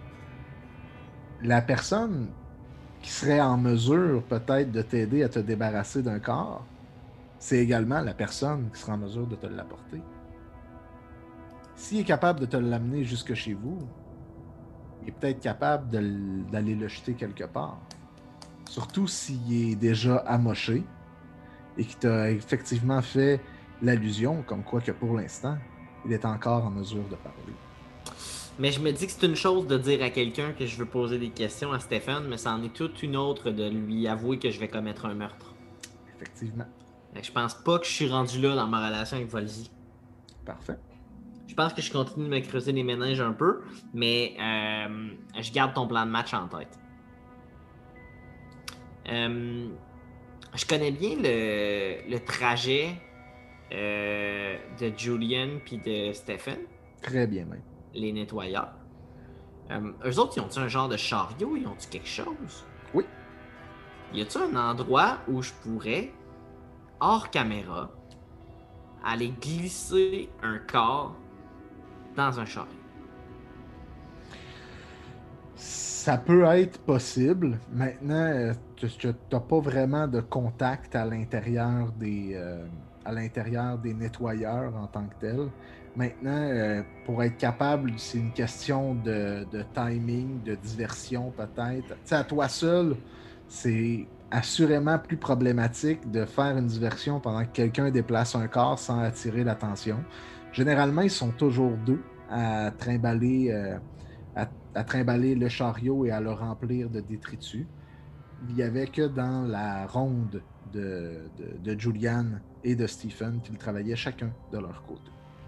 la personne qui serait en mesure peut-être de t'aider à te débarrasser d'un corps, c'est également la personne qui sera en mesure de te l'apporter. S'il est capable de te l'amener jusque chez vous, il est peut-être capable de l- d'aller le jeter quelque part. Surtout s'il est déjà amoché et qu'il t'a effectivement fait l'allusion, comme quoi que pour l'instant, il est encore en mesure de parler. Mais je me dis que c'est une chose de dire à quelqu'un que je veux poser des questions à Stéphane, mais c'en est toute une autre de lui avouer que je vais commettre un meurtre. Effectivement. Fait que je pense pas que je suis rendu là dans ma relation avec Volzy. Parfait. Je pense que je continue de me creuser les méninges un peu, mais euh, je garde ton plan de match en tête. Euh, je connais bien le, le trajet euh, de Julian puis de Stephen, Très bien même. les nettoyeurs. Euh, eux autres, ils ont-tu un genre de chariot? Ils ont-tu quelque chose? Oui. Y a-tu un endroit où je pourrais, hors caméra, aller glisser un corps dans un chariot? Ça peut être possible. Maintenant, euh, tu n'as pas vraiment de contact à l'intérieur des, euh, à l'intérieur des nettoyeurs en tant que tel. Maintenant, euh, pour être capable, c'est une question de, de timing, de diversion peut-être. Tu sais, à toi seul, c'est assurément plus problématique de faire une diversion pendant que quelqu'un déplace un corps sans attirer l'attention. Généralement, ils sont toujours deux à trimballer... euh, à, à trimballer le chariot et à le remplir de détritus. Il n'y avait que dans la ronde de, de, de Julian et de Stephen qu'ils travaillaient chacun de leur côté.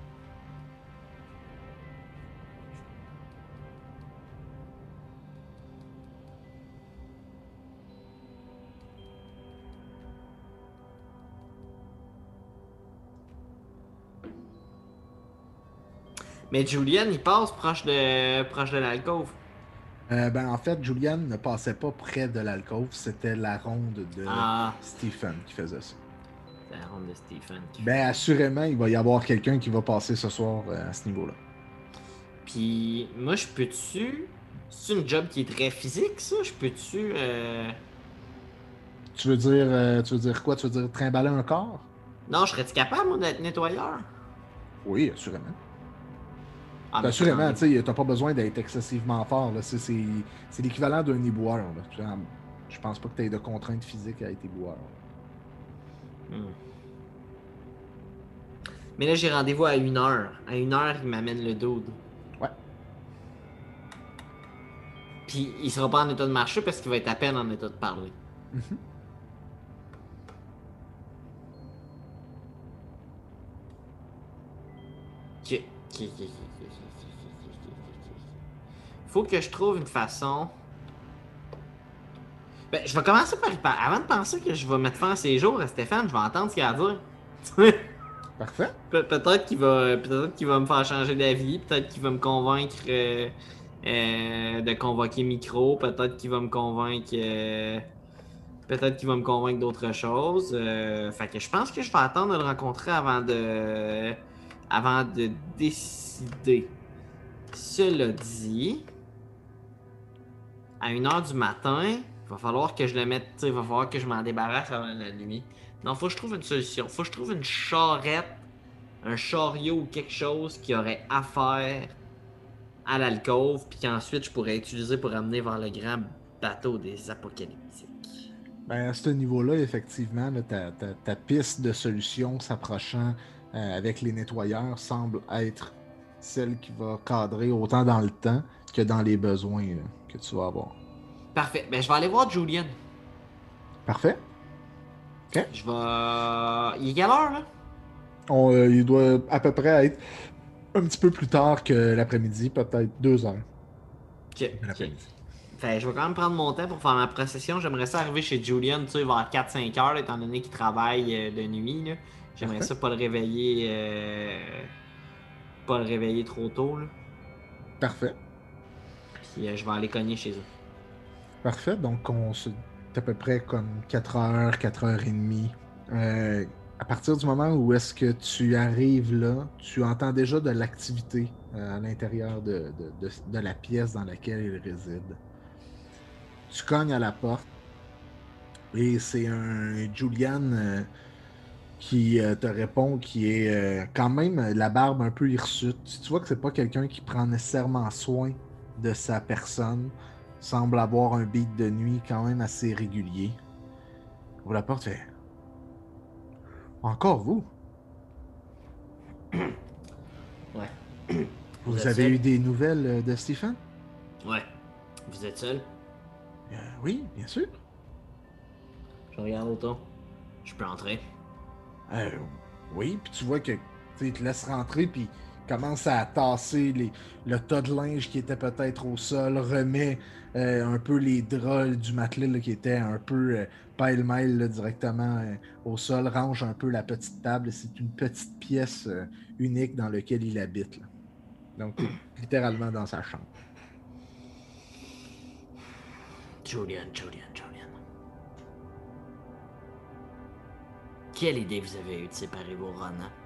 Mais Julian, il passe proche de, proche de l'alcôve. Euh, ben, en fait, Julian ne passait pas près de l'alcôve, c'était la ronde de Ah, Stephen qui faisait ça. c'est la ronde de Stephen. qui fait- Ben, assurément, il va y avoir quelqu'un qui va passer ce soir euh, à ce niveau-là. Puis, moi, je peux-tu. C'est une job qui est très physique, ça? Je peux-tu. Euh... Tu veux dire, euh, tu veux dire quoi? Tu veux dire trimballer un corps? Non, je serais-tu capable, moi, d'être nettoyeur? Oui, assurément. Ah, mais Assurément, quand tu sais, t'as pas besoin d'être excessivement fort. Là. C'est, c'est, c'est l'équivalent d'un éboueur. Là. Genre, je pense pas que t'aies de contraintes physiques à être éboueur. même. Hmm. Mais là, j'ai rendez-vous à une heure. À une heure, il m'amène le dude. Ouais. Puis, il sera pas en état de marcher parce qu'il va être à peine en état de parler. Mhm. Ok. Ok, ok, ok, ok, ok, ok, ok, ok, ok. Faut que je trouve une façon. Ben, je vais commencer par y par- Avant de penser que je vais mettre fin à ses jours à Stéphane, je vais entendre ce qu'il a à dire. Parfait. Pe- peut-être qu'il va, peut-être qu'il va me faire changer d'avis, peut-être qu'il va me convaincre euh, euh, de convoquer Micro, peut-être qu'il va me convaincre, euh, peut-être qu'il va me convaincre d'autres choses. Euh, fait que je pense que je vais attendre de le rencontrer avant de, avant de décider. Cela dit, à une heure du matin, il va falloir que je le mette, il va falloir que je m'en débarrasse avant la nuit. Non, faut que je trouve une solution. Faut que je trouve une charrette, un chariot ou quelque chose qui aurait affaire à l'alcôve, puis qu'ensuite je pourrais utiliser pour amener vers le grand bateau des apocalyptiques. Ben, à ce niveau-là, effectivement, là, ta, ta, ta piste de solution s'approchant euh, avec les nettoyeurs semble être celle qui va cadrer autant dans le temps que dans les besoins là, que tu vas avoir. Parfait. Ben, je vais aller voir Julian. Parfait. OK. Je vais. Il est quelle heure, là? On, euh, il doit à peu près être un petit peu plus tard que l'après-midi, peut-être deux heures Ok. de ok. l'après-midi. Fait, je vais quand même prendre mon temps pour faire ma procession. J'aimerais ça arriver chez Julian, tu sais, vers quatre cinq heures, là, étant donné qu'il travaille euh, de nuit, là. J'aimerais Parfait. ça pas le réveiller. Euh... Pas le réveiller trop tôt, là. Parfait. Puis euh, je vais aller cogner chez eux. Parfait. Donc, on se... c'est à peu près comme quatre heures, quatre heures trente. Euh, à partir du moment où est-ce que tu arrives là, tu entends déjà de l'activité euh, à l'intérieur de, de, de, de la pièce dans laquelle il réside. Tu cognes à la porte et c'est un Julian euh, qui euh, te répond, qui est euh, quand même la barbe un peu hirsute. Tu vois que c'est pas quelqu'un qui prend nécessairement soin de sa personne. Semble avoir un beat de nuit quand même assez régulier. Ouvre la porte, fait encore vous? Ouais. Vous, Vous êtes avez seul? eu des nouvelles euh, de Stephen? Ouais. Vous êtes seul? Euh, oui, bien sûr. Je regarde autour. Je peux entrer. Euh, oui, puis tu vois que tu sais, il te laisse rentrer, puis commence à tasser les, le tas de linge qui était peut-être au sol, remet euh, un peu les draps du matelas là, qui était un peu euh, pêle-mêle là, directement euh, au sol, range un peu la petite table. C'est une petite pièce euh, unique dans laquelle il habite. Là. Donc, t'es littéralement dans sa chambre. Julian, Julian, Julian. Quelle idée vous avez eue de séparer vos runs, hein?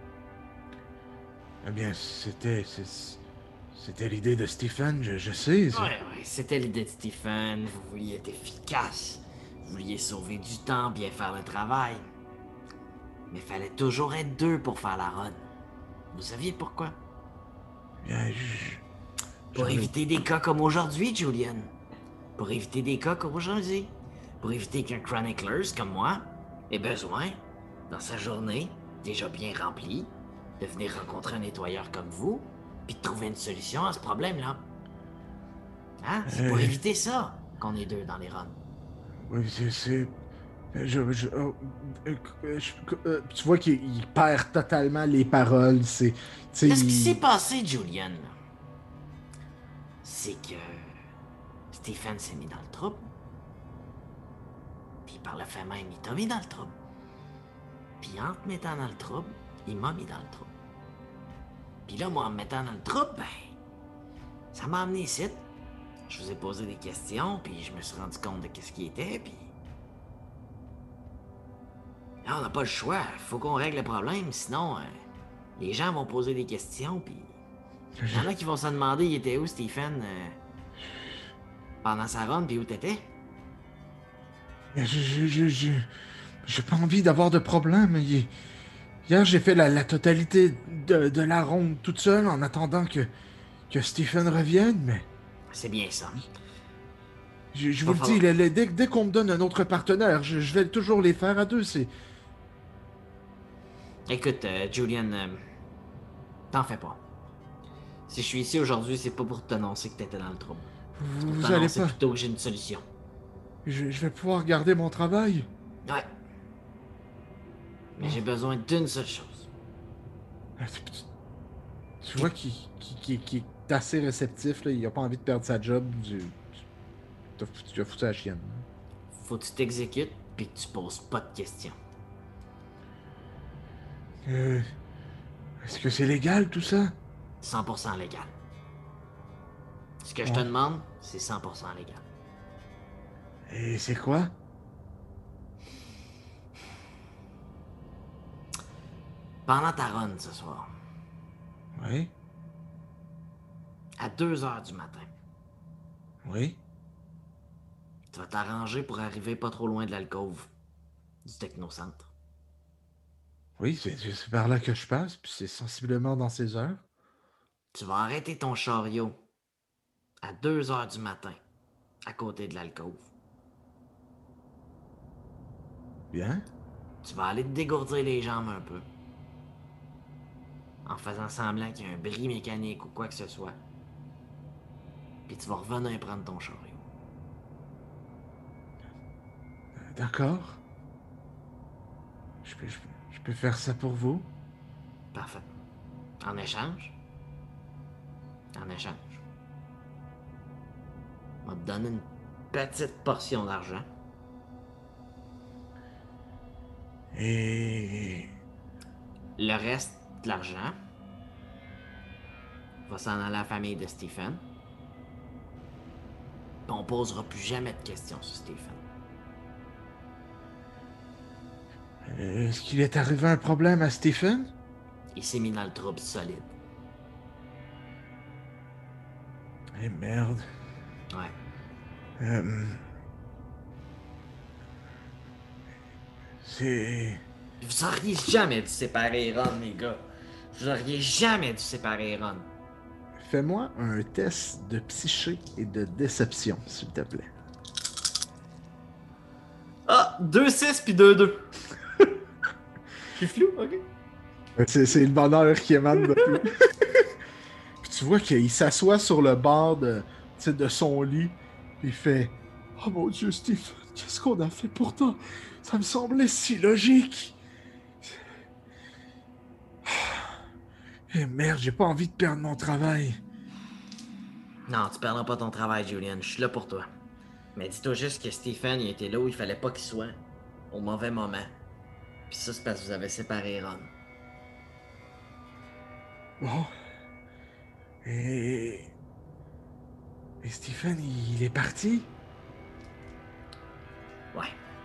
Eh bien, c'était... c'est- C'était l'idée de Stephen, je, je sais. c'est- Ouais, ouais, c'était l'idée de Stephen. Vous vouliez être efficace. Vous vouliez sauver du temps, bien faire le travail. Mais fallait toujours être deux pour faire la run. Vous saviez pourquoi? Bien, je- Pour j'en ai- éviter des cas comme aujourd'hui, Julian. Pour éviter des cas comme aujourd'hui. Pour éviter qu'un chronicler comme moi ait besoin, dans sa journée, déjà bien remplie, de venir rencontrer un nettoyeur comme vous, puis de trouver une solution à ce problème-là. Hein? C'est pour Euh. éviter ça qu'on est deux dans les runs. Oui, c'est... c'est- Je, je- oh, euh, euh, je- euh, tu vois qu'il il perd totalement les paroles. C'est, tu sais, Là, ce qui il- s'est passé, Julian, là, c'est que Stephen s'est mis dans le trouble. Puis par le fait même, il t'a mis dans le trouble. Puis en te mettant dans le trouble, il m'a mis dans le trouble. Puis là, moi, en me mettant dans le trouble, ben, ça m'a amené ici. Je vous ai posé des questions, puis je me suis rendu compte de qu'est-ce qui était, puis... Là, on n'a pas le choix. Faut qu'on règle le problème, sinon, euh, les gens vont poser des questions, puis... Il y en a qui vont se demander, il était où, Stephen, euh, pendant sa run, puis où t'étais? je, je, je, je- j'ai pas envie d'avoir de problème. Il- Hier, j'ai fait la, la totalité de, de la ronde toute seule en attendant que, que Stephen revienne, mais C'est bien ça. je, je Va vous le dis, falloir- les- les- dès, dès qu'on me donne un autre partenaire, je, je vais toujours les faire à deux. C'est, Écoute, euh, Julian, euh, t'en fais pas. Si je suis ici aujourd'hui, c'est pas pour t'annoncer que t'étais dans le trouble. vous, Pour vous allez t'annoncer pas. plutôt que j'ai une solution. Je, je vais pouvoir garder mon travail. Ouais. Mais j'ai besoin d'une seule chose. Ah, tu- Tu vois qu'il qu'il- qu'il- qu'il est assez réceptif, là. Il a pas envie de perdre sa job. Du... Tu t'as foutu- tu as foutu la chienne. Faut que tu t'exécutes, puis que tu poses pas de questions. Euh, Est-ce que c'est légal tout ça? cent pour cent légal. Ce que je te Ouais. demande, c'est cent pour cent légal. Et c'est quoi? Pendant ta run ce soir, Oui, À deux heures du matin. oui. Tu vas t'arranger pour arriver pas trop loin de l'alcôve du technocentre. Oui, c'est c'est par là que je passe, puis c'est sensiblement dans ces heures. Tu vas arrêter ton chariot à deux heures du matin, à côté de l'alcôve. Bien. Tu vas aller te dégourdir les jambes un peu, en faisant semblant qu'il y a un bris mécanique ou quoi que ce soit. Puis tu vas revenir prendre ton chariot. D'accord. Je peux, je, peux, je peux faire ça pour vous. Parfait. En échange, en échange, on va te donner une petite portion d'argent. Et... Le reste de l'argent va s'en aller à la famille de Stephen. Puis on posera plus jamais de questions sur Stephen. euh, Est-ce qu'il est arrivé un problème à Stephen? Il s'est mis dans le trouble solide. Eh merde. Ouais. Euh, c'est... Vous auriez jamais dû séparer Ron, les gars. Vous auriez jamais dû séparer Ron. Fais-moi un test de psyché et de déception, s'il te plaît. Ah, deux six puis deux deux. Je suis flou, ok. C'est, c'est le bonheur qui émane de tout. Puis tu vois qu'il s'assoit sur le bord de, tu sais, de son lit, puis il fait « Oh mon Dieu, Stephen, qu'est-ce qu'on a fait pourtant? Ça me semblait si logique! » Eh merde, j'ai pas envie de perdre mon travail. Non, tu perdras pas ton travail, Julian. Je suis là pour toi. Mais dis-toi juste que Stephen, il était là où il fallait pas qu'il soit. Au mauvais moment. Puis ça, c'est parce que vous avez séparé Ron. Bon. Et... Et Stephen, il est parti? Ouais.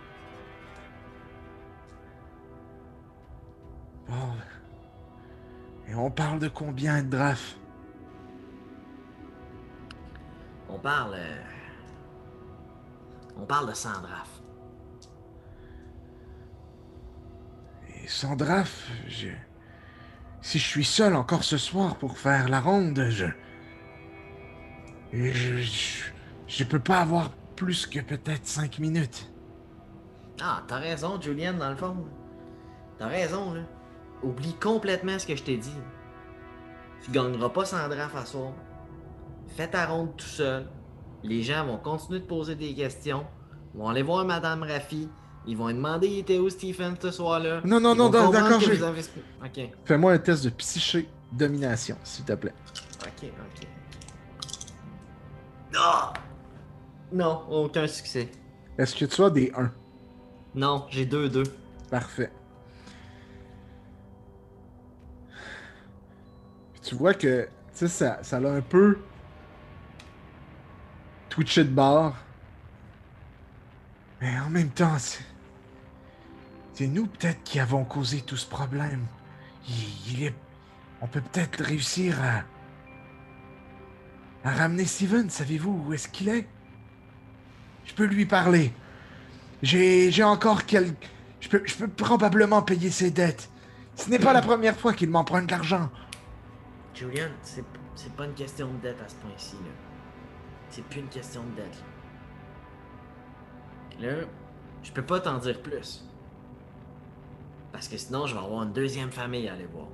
Bon. Et on parle de combien de drafts? On parle... euh, On parle de cent drafts. Et sans draft, je... Si je suis seul encore ce soir pour faire la ronde, je... Et je... Je, je peux pas avoir plus que peut-être cinq minutes. Ah, t'as raison, Julian, dans le fond. T'as raison, là. Oublie complètement ce que je t'ai dit. Tu gagneras pas cent drafts à soir. Fais ta ronde tout seul. Les gens vont continuer de poser des questions. Ils vont aller voir Madame Raffi. Ils vont lui demander il était où Stephen ce soir-là. Non, non, Ils non, vont comprendre d'accord, que j'ai... vous avez... Ok. Fais-moi un test de psyché domination, s'il te plaît. Ok, ok. Ah! Non, aucun succès. Est-ce que tu as des un? Non, j'ai deux deux. Parfait. Tu vois que, tu sais, ça, ça l'a un peu twitché de bord. Mais en même temps, c'est... C'est nous peut-être qui avons causé tout ce problème. Il, il est... On peut peut-être réussir à... à ramener Steven. Savez-vous où est-ce qu'il est? Je peux lui parler. J'ai... J'ai encore quelques... Je peux... Je peux probablement payer ses dettes. Ce n'est pas la première fois qu'il m'emprunte de l'argent. Julian, c'est, c'est pas une question de dette à ce point-ci, là. C'est plus une question de dette, là. Là, je peux pas t'en dire plus. Parce que sinon, je vais avoir une deuxième famille à aller voir.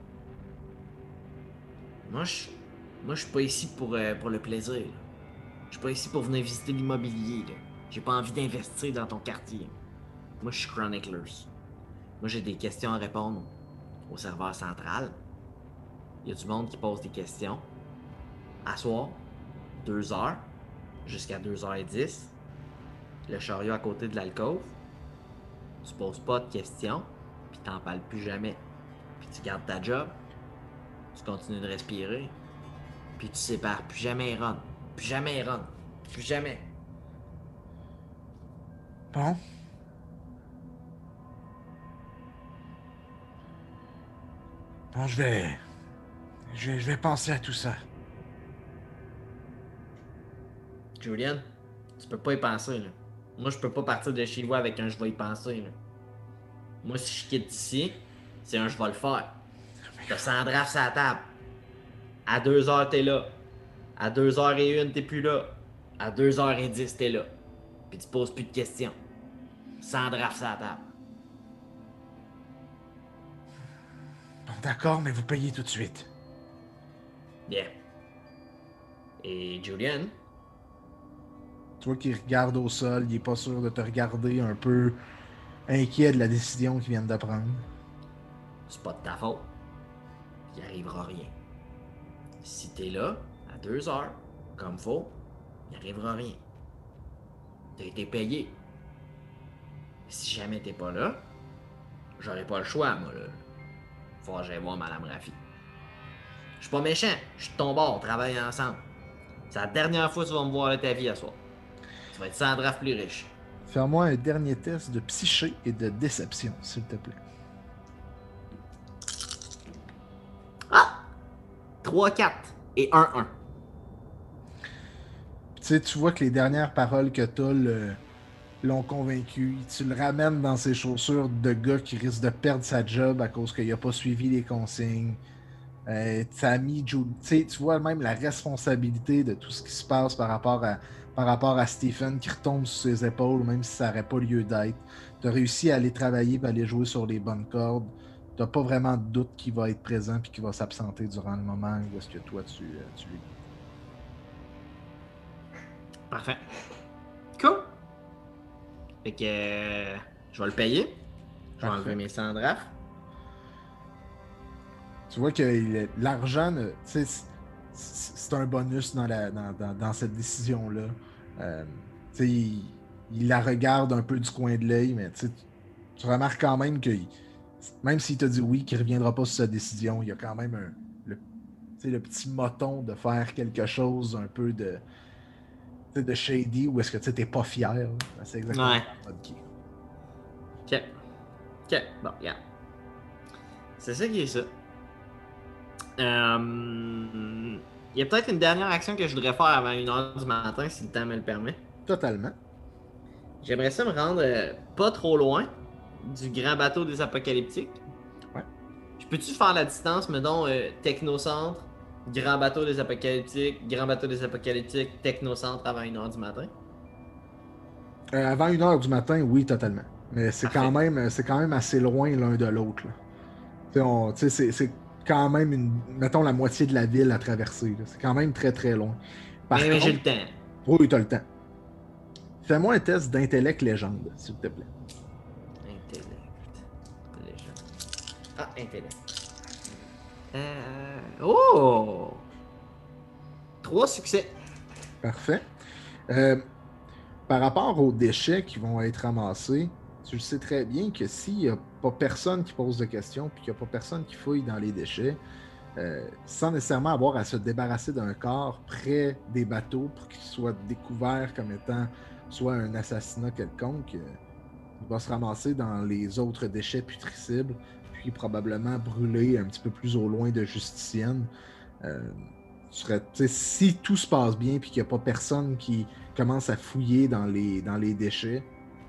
Moi, je... Moi, je suis pas ici pour, euh, pour le plaisir, là. Je suis pas ici pour venir visiter l'immobilier, là. J'ai pas envie d'investir dans ton quartier. Moi, je suis Chroniclers. Moi, j'ai des questions à répondre au serveur central. Il y a du monde qui pose des questions. À soir, deux heures, jusqu'à deux heures dix. Le chariot à côté de l'alcôve. Tu poses pas de questions, puis t'en parles plus jamais. Puis tu gardes ta job, tu continues de respirer, puis tu sépares plus jamais Ron. Plus jamais Ron. Plus jamais. Bon. Bon, je vais... Je, je vais penser à tout ça. Julian, tu peux pas y penser, là. Moi, je peux pas partir de chez vous avec un je vais y penser, là. Moi, si je quitte d'ici, c'est un je vais le faire. T'as cent drafts à la table. À deux heures, t'es là. À deux heures et une, t'es plus là. À deux heures et dix, t'es là. Puis tu poses plus de questions. cent drafts à la table. Bon, d'accord, mais vous payez tout de suite. Bien. Et Julian? Tu vois qu'il regarde au sol, il est pas sûr de te regarder, un peu inquiet de la décision qu'il vient de prendre. C'est pas de ta faute. Il arrivera rien. Si t'es là, à deux heures, comme faut, il arrivera rien. T'as été payé. Si jamais t'es pas là, j'aurai pas le choix, moi, là. Faut que j'aille voir Madame Raffi. Je suis pas méchant, je suis de ton bord, on travaille ensemble. C'est la dernière fois que tu vas me voir de ta vie à soir. Tu vas être cent drafts plus riche. Fais-moi un dernier test de psyché et de déception, s'il te plaît. Ah! trois quatre et un un. Tu sais, tu vois que les dernières paroles que t'as le- l'ont convaincu. Tu le ramènes dans ses chaussures de gars qui risque de perdre sa job à cause qu'il a pas suivi les consignes. Euh, t'as mis Ju- tu sais, tu vois même la responsabilité de tout ce qui se passe par rapport à, par rapport à Stephen qui retombe sur ses épaules, même si ça n'aurait pas lieu d'être. Tu as réussi à aller travailler et aller jouer sur les bonnes cordes. Tu n'as pas vraiment de doute qu'il va être présent et qu'il va s'absenter durant le moment où est-ce que toi tu, euh, tu lui. Parfait. Cool. Fait que euh, je vais le payer. Je vais Parfait. enlever mes cent drafts. Tu vois que il- l'argent, ne- tu sais, c'est- c'est un bonus dans, la, dans, dans- dans cette décision-là. Euh, tu sais, il, il la regarde un peu du coin de l'œil, mais tu sais, tu remarques quand même que il- même s'il te dit oui, qu'il ne reviendra pas sur sa décision, il y a quand même un, le, tu sais, le petit moton de faire quelque chose un peu de, tu sais, de shady ou est-ce que tu n'es pas fier. Là. C'est exactement Ouais. le mode qui est. Ok. Ok. Bon, regarde. C'est ça qui est ça. Euh... Il y a peut-être une dernière action que je voudrais faire avant une heure du matin, si le temps me le permet. Totalement. J'aimerais ça me rendre euh, pas trop loin du grand bateau des apocalyptiques. Ouais. Je peux-tu faire la distance, mettons, euh, Technocentre, grand bateau des apocalyptiques, grand bateau des apocalyptiques, Technocentre avant une heure du matin? Euh, avant une heure du matin, oui, totalement. Mais c'est Parfait. quand même c'est quand même assez loin l'un de l'autre. là. Tu sais, on- tu sais, c'est c'est quand même une, mettons la moitié de la ville à traverser. là. C'est quand même très très loin. Par Mais, mais j'ai contre, le temps. oui, t'as le temps. Fais-moi un test d'intellect légende, s'il te plaît. Intellect. Légende. Ah, intellect. Euh... Oh! Trois succès. Parfait. Euh, par rapport aux déchets qui vont être ramassés, tu le sais très bien que s'il n'y a pas personne qui pose de questions puis qu'il n'y a pas personne qui fouille dans les déchets, euh, sans nécessairement avoir à se débarrasser d'un corps près des bateaux pour qu'il soit découvert comme étant soit un assassinat quelconque, euh, il va se ramasser dans les autres déchets putricibles, puis probablement brûler un petit peu plus au loin de Justicienne. Euh, tu serais- tu sais, si tout se passe bien puis qu'il n'y a pas personne qui commence à fouiller dans les, dans les déchets,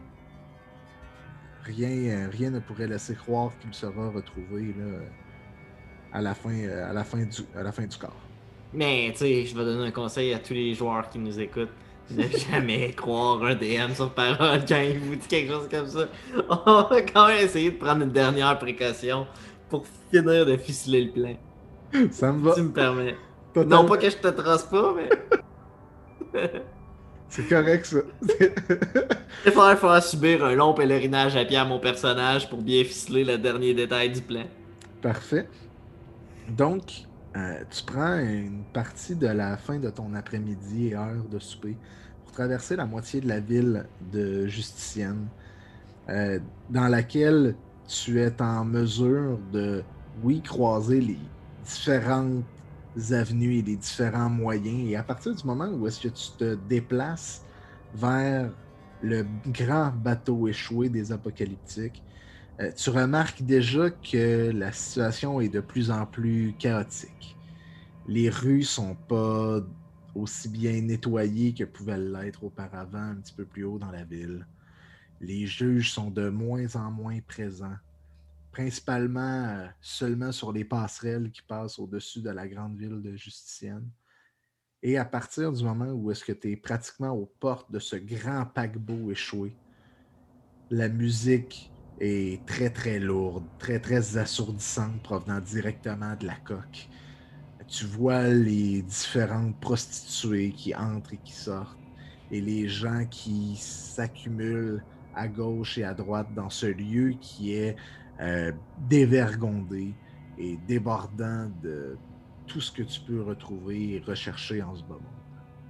rien, euh, rien ne pourrait laisser croire qu'il sera retrouvé là, à, la fin, euh, à, la fin du, à la fin du corps. Mais, tu sais, je vais donner un conseil à tous les joueurs qui nous écoutent. Ne jamais croire un D M sur parole quand il vous dit quelque chose comme ça. On va quand même essayer de prendre une dernière précaution pour finir de ficeler le plan. Ça me Si va. tu me permets. Totalement. Non pas que je te trace pas, mais... C'est correct, ça. Je préfère faire subir un long pèlerinage à pied à mon personnage pour bien ficeler le dernier détail du plan. Parfait. Donc, euh, tu prends une partie de la fin de ton après-midi et heure de souper pour traverser la moitié de la ville de Justicienne, euh, dans laquelle tu es en mesure de, oui, croiser les différentes avenues et les différents moyens. Et à partir du moment où est-ce que tu te déplaces vers le grand bateau échoué des apocalyptiques, euh, tu remarques déjà que la situation est de plus en plus chaotique. Les rues sont pas aussi bien nettoyées que pouvaient l'être auparavant, un petit peu plus haut dans la ville. Les juges sont de moins en moins présents, principalement euh, seulement sur les passerelles qui passent au-dessus de la grande ville de Justicienne. Et à partir du moment où est-ce que tu es pratiquement aux portes de ce grand paquebot échoué, la musique est très très lourde, très très assourdissante, provenant directement de la coque. Tu vois les différentes prostituées qui entrent et qui sortent, et les gens qui s'accumulent à gauche et à droite dans ce lieu qui est euh, dévergondé et débordant de tout ce que tu peux retrouver et rechercher en ce bas monde.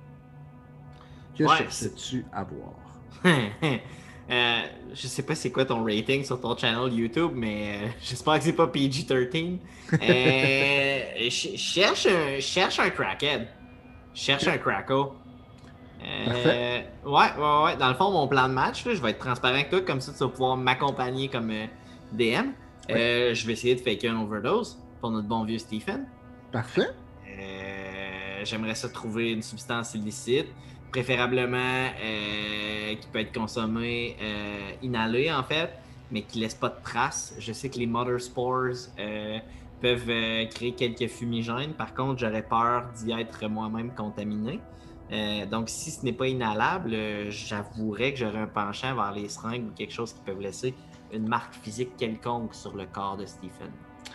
Que Ouais, cherchais-tu à voir? euh, je sais pas c'est quoi ton rating sur ton channel YouTube, mais euh, j'espère que c'est pas P G treize. Euh, je cherche un, je cherche un crackhead. Je cherche un cracko. Parfait. Euh, ouais, ouais, ouais. Dans le fond, mon plan de match, là, je vais être transparent avec toi, comme ça tu vas pouvoir m'accompagner comme euh, D M. Oui. Euh, je vais essayer de faker un overdose pour notre bon vieux Stephen. Parfait. Euh, J'aimerais ça trouver une substance illicite, préférablement euh, qui peut être consommée, euh, inhalée en fait, mais qui laisse pas de traces. Je sais que les mother spores euh, peuvent euh, créer quelques fumigènes. Par contre, j'aurais peur d'y être moi-même contaminé. Euh, donc, si ce n'est pas inhalable, euh, j'avouerais que j'aurais un penchant vers les seringues ou quelque chose qui peut laisser une marque physique quelconque sur le corps de Stephen.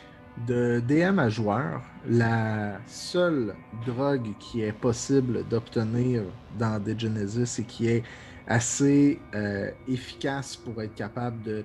De D M à joueur, la seule drogue qui est possible d'obtenir dans Degenesis et qui est assez euh, efficace pour être capable de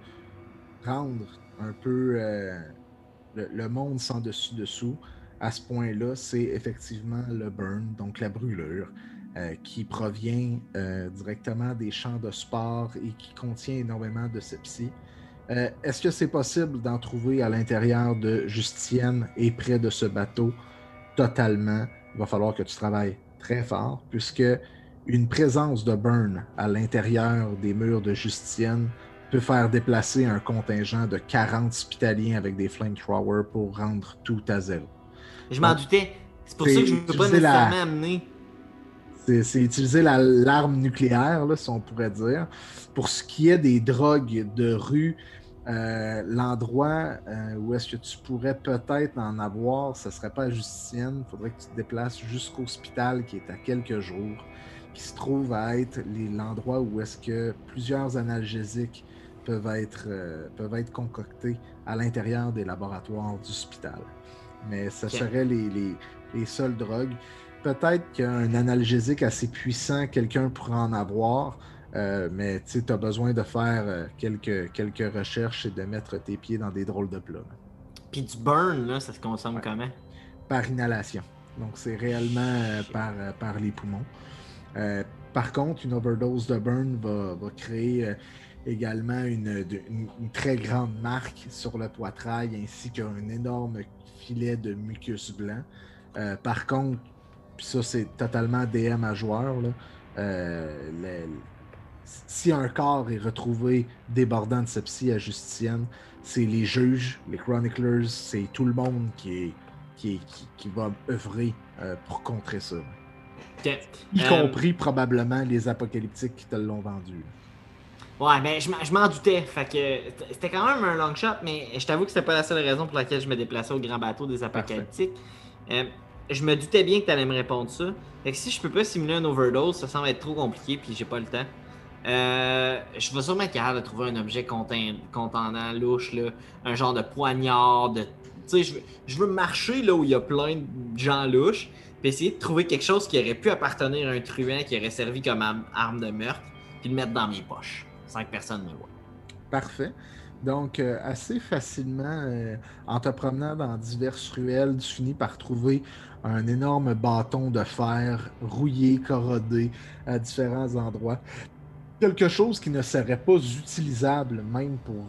rendre un peu euh, le, le monde sans dessus-dessous, à ce point-là, c'est effectivement le burn, donc la brûlure, euh, qui provient euh, directement des champs de sport et qui contient énormément de sepsie. Euh, Est-ce que c'est possible d'en trouver à l'intérieur de Justicienne et près de ce bateau? Totalement. Il va falloir que tu travailles très fort, puisque une présence de burn à l'intérieur des murs de Justicienne peut faire déplacer un contingent de quarante hospitaliers avec des flamethrowers pour rendre tout à zéro. Je m'en Donc, doutais. C'est pour c'est ça que je ne veux pas utiliser la- nécessairement amener. C'est, c'est utiliser la, l'arme nucléaire, là, si on pourrait dire. Pour ce qui est des drogues de rue, euh, l'endroit euh, où est-ce que tu pourrais peut-être en avoir, ce ne serait pas à Justicienne. Il faudrait que tu te déplaces jusqu'au hospital qui est à quelques jours, qui se trouve à être les, l'endroit où est-ce que plusieurs analgésiques peuvent être, euh, peuvent être concoctés à l'intérieur des laboratoires du hospital. Mais ce Ok. serait les, les, les seules drogues. Peut-être qu'un analgésique assez puissant, quelqu'un pourrait en avoir, euh, mais tu as besoin de faire euh, quelques, quelques recherches et de mettre tes pieds dans des drôles de plats. Puis du burn, là, ça se consomme Ouais. comment? Par inhalation. Donc, c'est réellement euh, par, euh, par les poumons. Euh, par contre, une overdose de burn va, va créer euh, également une, de, une, une très grande marque sur le poitrail ainsi qu'un énorme filet de mucus blanc. Euh, par contre, puis ça, c'est totalement D M à joueur, là, euh, le, si un corps est retrouvé débordant de sepsie à Justicienne, c'est les juges, les chroniclers, c'est tout le monde qui, est, qui, est, qui, qui va œuvrer euh, pour contrer ça. Okay. Y Euh, compris probablement les apocalyptiques qui te l'ont vendu. Ouais, mais je, m'en- je m'en doutais. Fait que c'était quand même un long shot, mais je t'avoue que c'était pas la seule raison pour laquelle je me déplaçais au grand bateau des apocalyptiques. Euh, je me doutais bien que t'allais me répondre ça. Fait que si je peux pas simuler un overdose, ça semble être trop compliqué puis j'ai pas le temps. Euh, je vais sûrement être capable de trouver un objet conten- contenant, louche, là, un genre de poignard, de. Tu sais, je veux, je veux marcher là où il y a plein de gens louches, puis essayer de trouver quelque chose qui aurait pu appartenir à un truand qui aurait servi comme am- arme de meurtre, puis le mettre dans mes poches, sans que personne me voie. Parfait. Donc, euh, assez facilement, euh, en te promenant dans diverses ruelles, tu finis par trouver un énorme bâton de fer rouillé, corrodé à différents endroits. Quelque chose qui ne serait pas utilisable même pour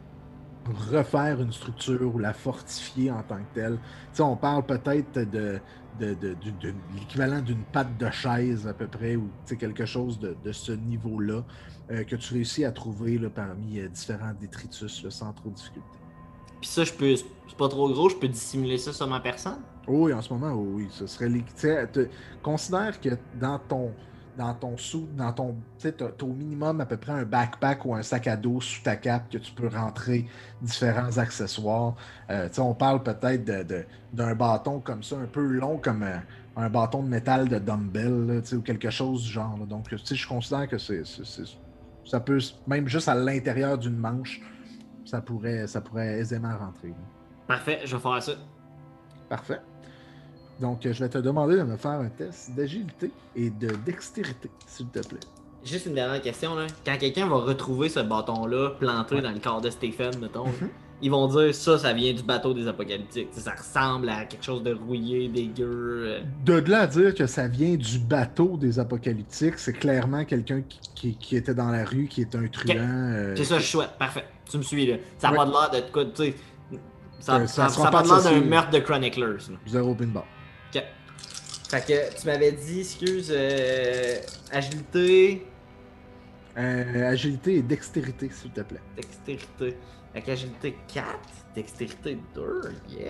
refaire une structure ou la fortifier en tant que telle. Tu sais, on parle peut-être de, de, de, de, de l'équivalent d'une patte de chaise à peu près, ou quelque chose de, de ce niveau-là euh, que tu réussis à trouver là, parmi euh, différents détritus là, sans trop de difficulté. Puis ça, je peux. C'est pas trop gros, je peux dissimuler ça sur ma personne? Oui, en ce moment, oui, ce serait les. Tu sais, te- considère que dans ton dans ton sous, dans ton. Tu sais, t'as t'as au minimum à peu près un backpack ou un sac à dos sous ta cape que tu peux rentrer différents accessoires. Euh, tu sais, on parle peut-être de, de- d'un bâton comme ça, un peu long comme euh, un bâton de métal de dumbbell, là, tu sais, ou quelque chose du genre, là. Donc, tu sais, je considère que c'est, c'est- c'est- ça peut, même juste à l'intérieur d'une manche, ça pourrait, ça pourrait aisément rentrer, là. Parfait, je vais faire ça. Parfait. Donc, euh, je vais te demander de me faire un test d'agilité et de dextérité, s'il te plaît. Juste une dernière question, là. Quand quelqu'un va retrouver ce bâton-là planté Ouais. dans le corps de Stephen, mettons, là, Mhm. ils vont dire ça, ça vient du bateau des apocalyptiques. Tu sais, ça ressemble à quelque chose de rouillé, dégueu. euh. De là à dire que ça vient du bateau des apocalyptiques, c'est clairement quelqu'un qui, qui- qui était dans la rue, qui est un truand. Ok, euh, c'est ça, qui- je souhaite. Parfait. Tu me suis, là. Ça n'a Ouais. pas de l'air de quoi, tu sais. Ça, Ça, ça ça, sera ça a pas pas de l'air d'un associé. meurtre de Chroniclers, là. Zéro pin bar. Ok. Fait que tu m'avais dit, excuse, euh, agilité, Euh, agilité et dextérité, s'il te plaît. dextérité. Fait qu'agilité quatre, dextérité deux, yeah.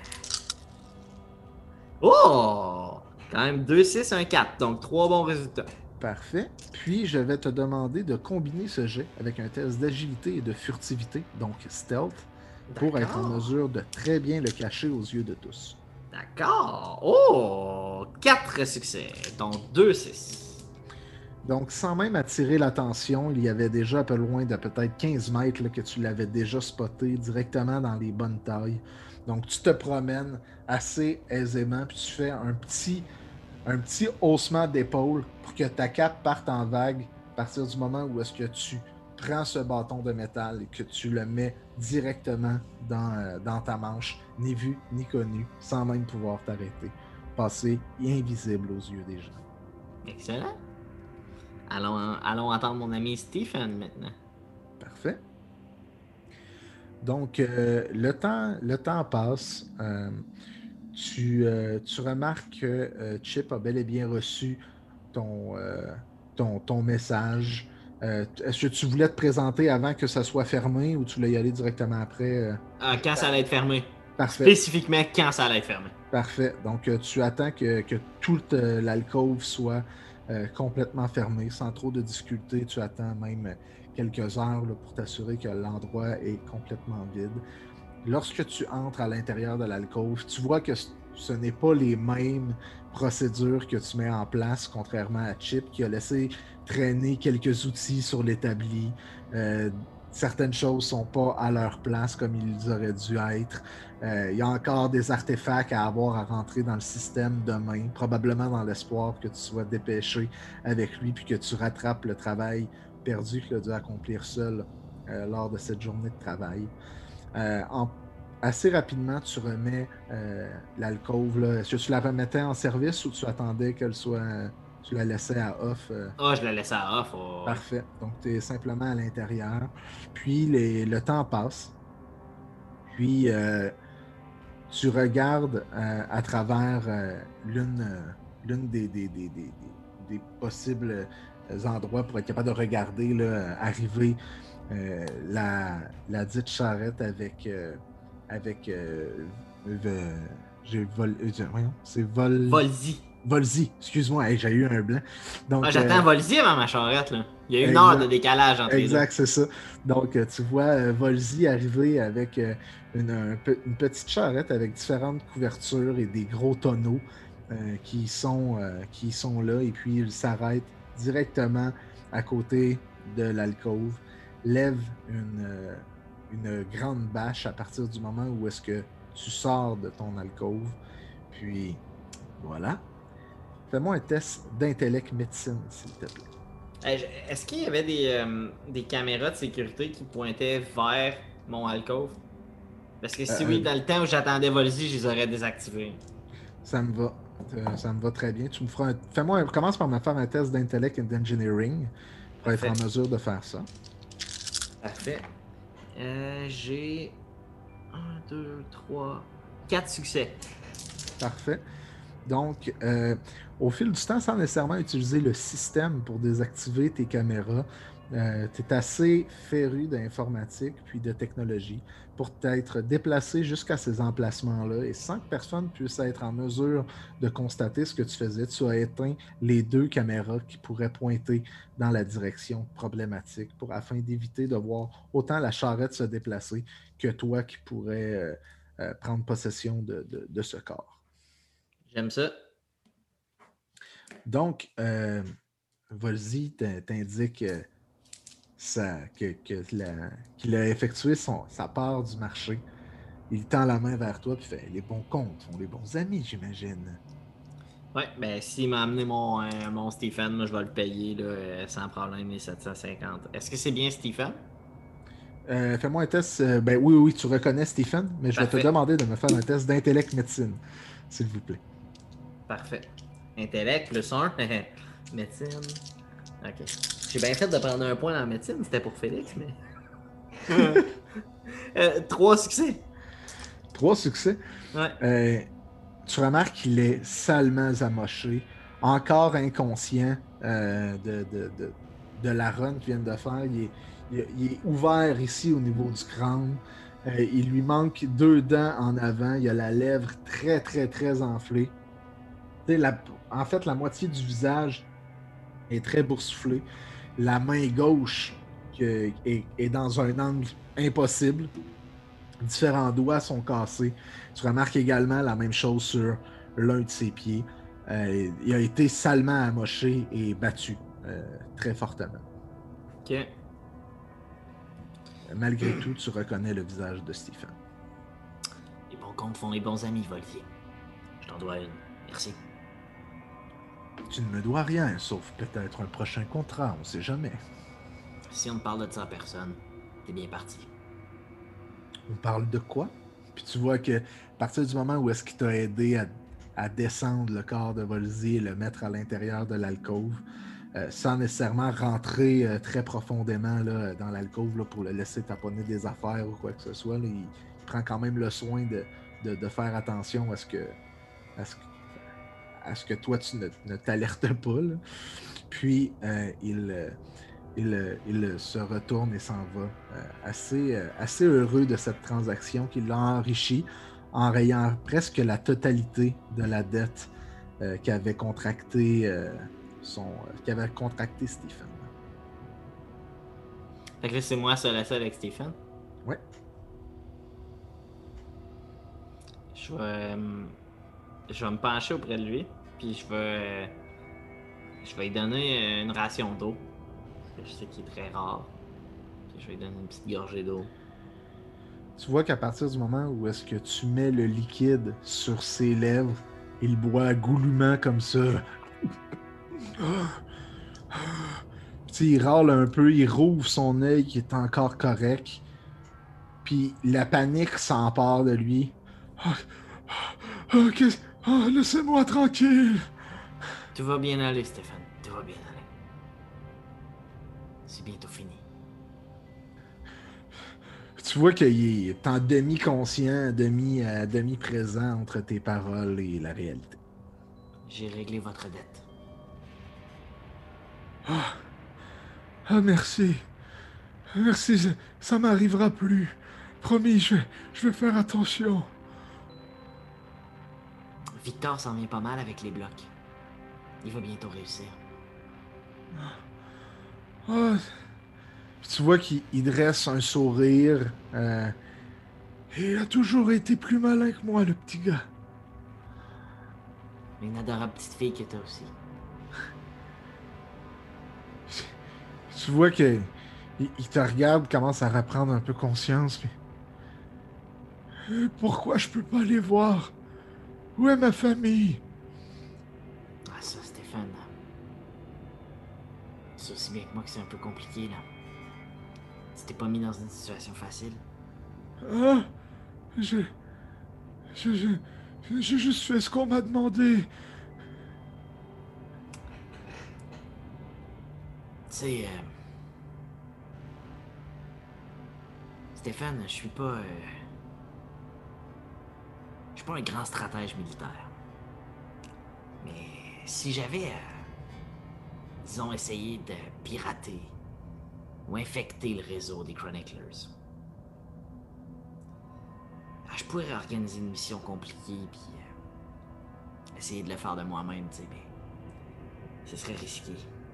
Oh! Quand même deux, six, un quatre, donc trois bons résultats. Parfait. Puis, je vais te demander de combiner ce jet avec un test d'agilité et de furtivité, donc stealth, pour être en D'accord. mesure de très bien le cacher aux yeux de tous. D'accord. Oh! quatre succès, donc deux, six. Donc, sans même attirer l'attention, il y avait déjà un peu loin de peut-être quinze mètres là, que tu l'avais déjà spoté directement dans les bonnes tailles. Donc, tu te promènes assez aisément, puis tu fais un petit, un petit haussement d'épaule pour que ta cape parte en vague à partir du moment où est-ce que tu prends ce bâton de métal et que tu le mets directement dans, euh, dans ta manche, ni vu ni connu, sans même pouvoir t'arrêter. Passer invisible aux yeux des gens. Excellent. Allons, allons entendre mon ami Stephen maintenant. Parfait. Donc, euh, le, temps, le temps passe. Euh, tu, euh, tu remarques que euh, Chip a bel et bien reçu ton, euh, ton, ton message. Euh, est-ce que tu voulais te présenter avant que ça soit fermé ou tu voulais y aller directement après? euh? Ah, quand ça allait être fermé. Parfait. Spécifiquement quand ça allait être fermé. Parfait. Donc, euh, tu attends que, que toute euh, l'alcôve soit euh, complètement fermée, sans trop de difficultés. Tu attends même quelques heures là, pour t'assurer que l'endroit est complètement vide. Lorsque tu entres à l'intérieur de l'alcôve, tu vois que c- ce n'est pas les mêmes procédures que tu mets en place, contrairement à Chip, qui a laissé traîner quelques outils sur l'établi. Euh, certaines choses ne sont pas à leur place comme ils auraient dû être. Euh, il y a encore des artefacts à avoir à rentrer dans le système demain, probablement dans l'espoir que tu sois dépêché avec lui puis que tu rattrapes le travail perdu qu'il a dû accomplir seul euh, lors de cette journée de travail. Euh, en- assez rapidement, tu remets euh, l'alcôve. Là. Est-ce que tu la remettais en service ou tu attendais qu'elle soit. euh, tu la laissais à off? euh? Ah, je la laissais à off. Oh, ouais. Parfait. Donc, tu es simplement à l'intérieur. Puis, les- le temps passe. Puis, euh, tu regardes euh, à travers euh, l'une, euh, l'une des, des, des, des, des- des possibles euh, endroits pour être capable de regarder là, arriver euh, la, la dite charrette avec. euh, avec. euh, euh, j'ai vol. euh, voyons, c'est vol. Volzy. Volzy, excuse-moi, hey, j'ai eu un blanc. Donc, Ah, j'attends euh, Volzy avant ma charrette, là. Il y a une exact. heure de décalage entre les deux. Exact, c'est ça. Donc, euh, tu vois euh, Volzy arriver avec euh, une, un pe- une petite charrette avec différentes couvertures et des gros tonneaux euh, qui, sont, euh, qui sont là. Et puis, il s'arrête directement à côté de l'alcôve, lève une, euh, une grande bâche à partir du moment où est-ce que tu sors de ton alcôve. Puis, voilà. Fais-moi un test d'intellect médecine, s'il te plaît. Hey, je- Est-ce qu'il y avait des, euh, des caméras de sécurité qui pointaient vers mon alcôve? Parce que si Euh, oui, euh, dans le temps où j'attendais Volzy, je les aurais désactivés. Ça me va. Euh, ça me va très bien. Tu me feras un... Fais-moi un- Commence par me faire un test d'intellect et d'engineering pour être Parfait. en mesure de faire ça. Parfait. Euh, j'ai un, deux, trois, quatre succès. Parfait. Donc, euh, au fil du temps, sans nécessairement utiliser le système pour désactiver tes caméras, euh, tu es assez féru d'informatique puis de technologie pour t'être déplacé jusqu'à ces emplacements-là et sans que personne puisse être en mesure de constater ce que tu faisais, tu as éteint les deux caméras qui pourraient pointer dans la direction problématique pour, afin d'éviter de voir autant la charrette se déplacer que toi qui pourrais euh, euh, prendre possession de, de, de ce corps. J'aime ça. Donc, euh, Volzy t'indique euh, ça, que, que la, qu'il a effectué son, sa part du marché. Il tend la main vers toi et fait les bons comptes font les bons amis, j'imagine. Ouais, ben s'il m'a amené mon, euh, mon Stephen, moi je vais le payer là, euh, sans problème les sept cent cinquante. Est-ce que c'est bien Stephen? Euh, fais-moi un test. euh, ben oui, oui, tu reconnais Stephen, mais je vais te Parfait. demander de me faire un test d'intellect médecine, s'il vous plaît. Parfait. Intellect plus un. Médecine. Ok. J'ai bien fait de prendre un point dans la médecine, c'était pour Félix, mais. euh, trois succès. Trois succès. Ouais. Euh, tu remarques qu'il est salement amoché, encore inconscient euh, de, de, de, de la run qu'il vient de faire. Il est, il est- il est ouvert ici au niveau du crâne. Euh, il lui manque deux dents en avant. Il a la lèvre très, très, très enflée. Tu sais, la- en fait, la moitié du visage est très boursouflée. La main gauche que- est, est dans un angle impossible. Différents doigts sont cassés. Tu remarques également la même chose sur l'un de ses pieds. Euh, il a été salement amoché et battu euh, très fortement. Ok. Malgré tout, tu reconnais le visage de Stephen. Les bons comptes font les bons amis, Volvier. Je t'en dois une. Merci. Tu ne me dois rien, sauf peut-être un prochain contrat, on sait jamais. Si on ne parle de ça à personne, t'es bien parti. On parle de quoi? Puis tu vois que à partir du moment où est-ce qu'il t'a aidé à, à descendre le corps de Volzy et le mettre à l'intérieur de l'alcôve, euh, sans nécessairement rentrer euh, très profondément là, dans l'alcôve là, pour le laisser taponner des affaires ou quoi que ce soit, là, il, il prend quand même le soin de, de, de faire attention à ce que, à ce que, à ce que toi tu ne, ne t'alertes pas. Là. Puis euh, il... Euh, Il, il, se retourne et s'en va, euh, assez, euh, assez heureux de cette transaction qui l'a enrichi en rayant presque la totalité de la dette euh, qu'avait contracté euh, son, euh, qu'avait contracté Stephen. Fait que là, c'est moi seul à seul avec Stephen. Ouais. Je vais, euh, je vais me pencher auprès de lui, puis je vais, euh, je vais lui donner une ration d'eau. Je sais qu'il est très rare. Puis je vais lui donner une petite gorgée d'eau. Tu vois qu'à partir du moment où est-ce que tu mets le liquide sur ses lèvres, il boit goulûment comme ça. Puis il râle un peu, il rouvre son œil qui est encore correct. Puis la panique s'empare de lui. Oh, oh, qu'est-ce- oh, laissez-moi tranquille. Tout va bien aller, Stéphane. Tout va bien aller. C'est bientôt fini. Tu vois qu'il est en demi-conscient, demi, euh, demi-présent entre tes paroles et la réalité. J'ai réglé votre dette. Ah, ah merci. Merci, ça, ça m'arrivera plus. Promis, je vais, je vais faire attention. Victor s'en vient pas mal avec les blocs. Il va bientôt réussir. Ah, tu vois qu'il il dresse un sourire. Euh, il a toujours été plus malin que moi, le petit gars. Une adorable petite fille que t'as aussi. Tu vois que il, il te regarde, commence à reprendre un peu conscience. Puis... Euh, Pourquoi je peux pas les voir? Où est ma famille? Ah ça, Stéphane. C'est aussi bien que moi que c'est un peu compliqué, là. Tu t'es pas mis dans une situation facile. Ah, je, je, je, j'ai juste fait ce qu'on m'a demandé. Tu sais, euh... Stéphane, je suis pas... Euh... Je suis pas un grand stratège militaire. Mais si j'avais, euh, disons, essayé de pirater ou infecter le réseau des Chroniclers, je pourrais organiser une mission compliquée puis euh, essayer de le faire de moi-même, tu sais, mais ce serait risqué.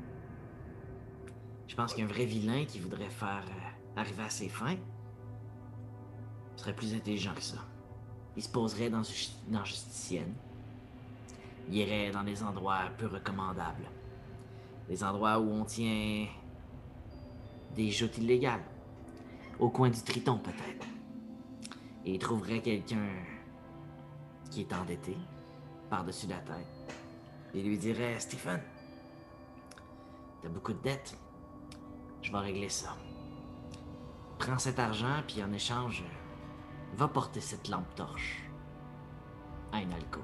Je pense qu'un vrai vilain qui voudrait faire euh, arriver à ses fins serait plus intelligent que ça. Il se poserait dans une dans justicienne. Il irait dans des endroits peu recommandables. Des endroits où on tient des joutes illégales. Au coin du Triton, peut-être. Et il trouverait quelqu'un qui est endetté, par-dessus la tête. Et lui dirait, Stephen, t'as beaucoup de dettes. Je vais régler ça. Prends cet argent, puis en échange, va porter cette lampe torche à une alcôve.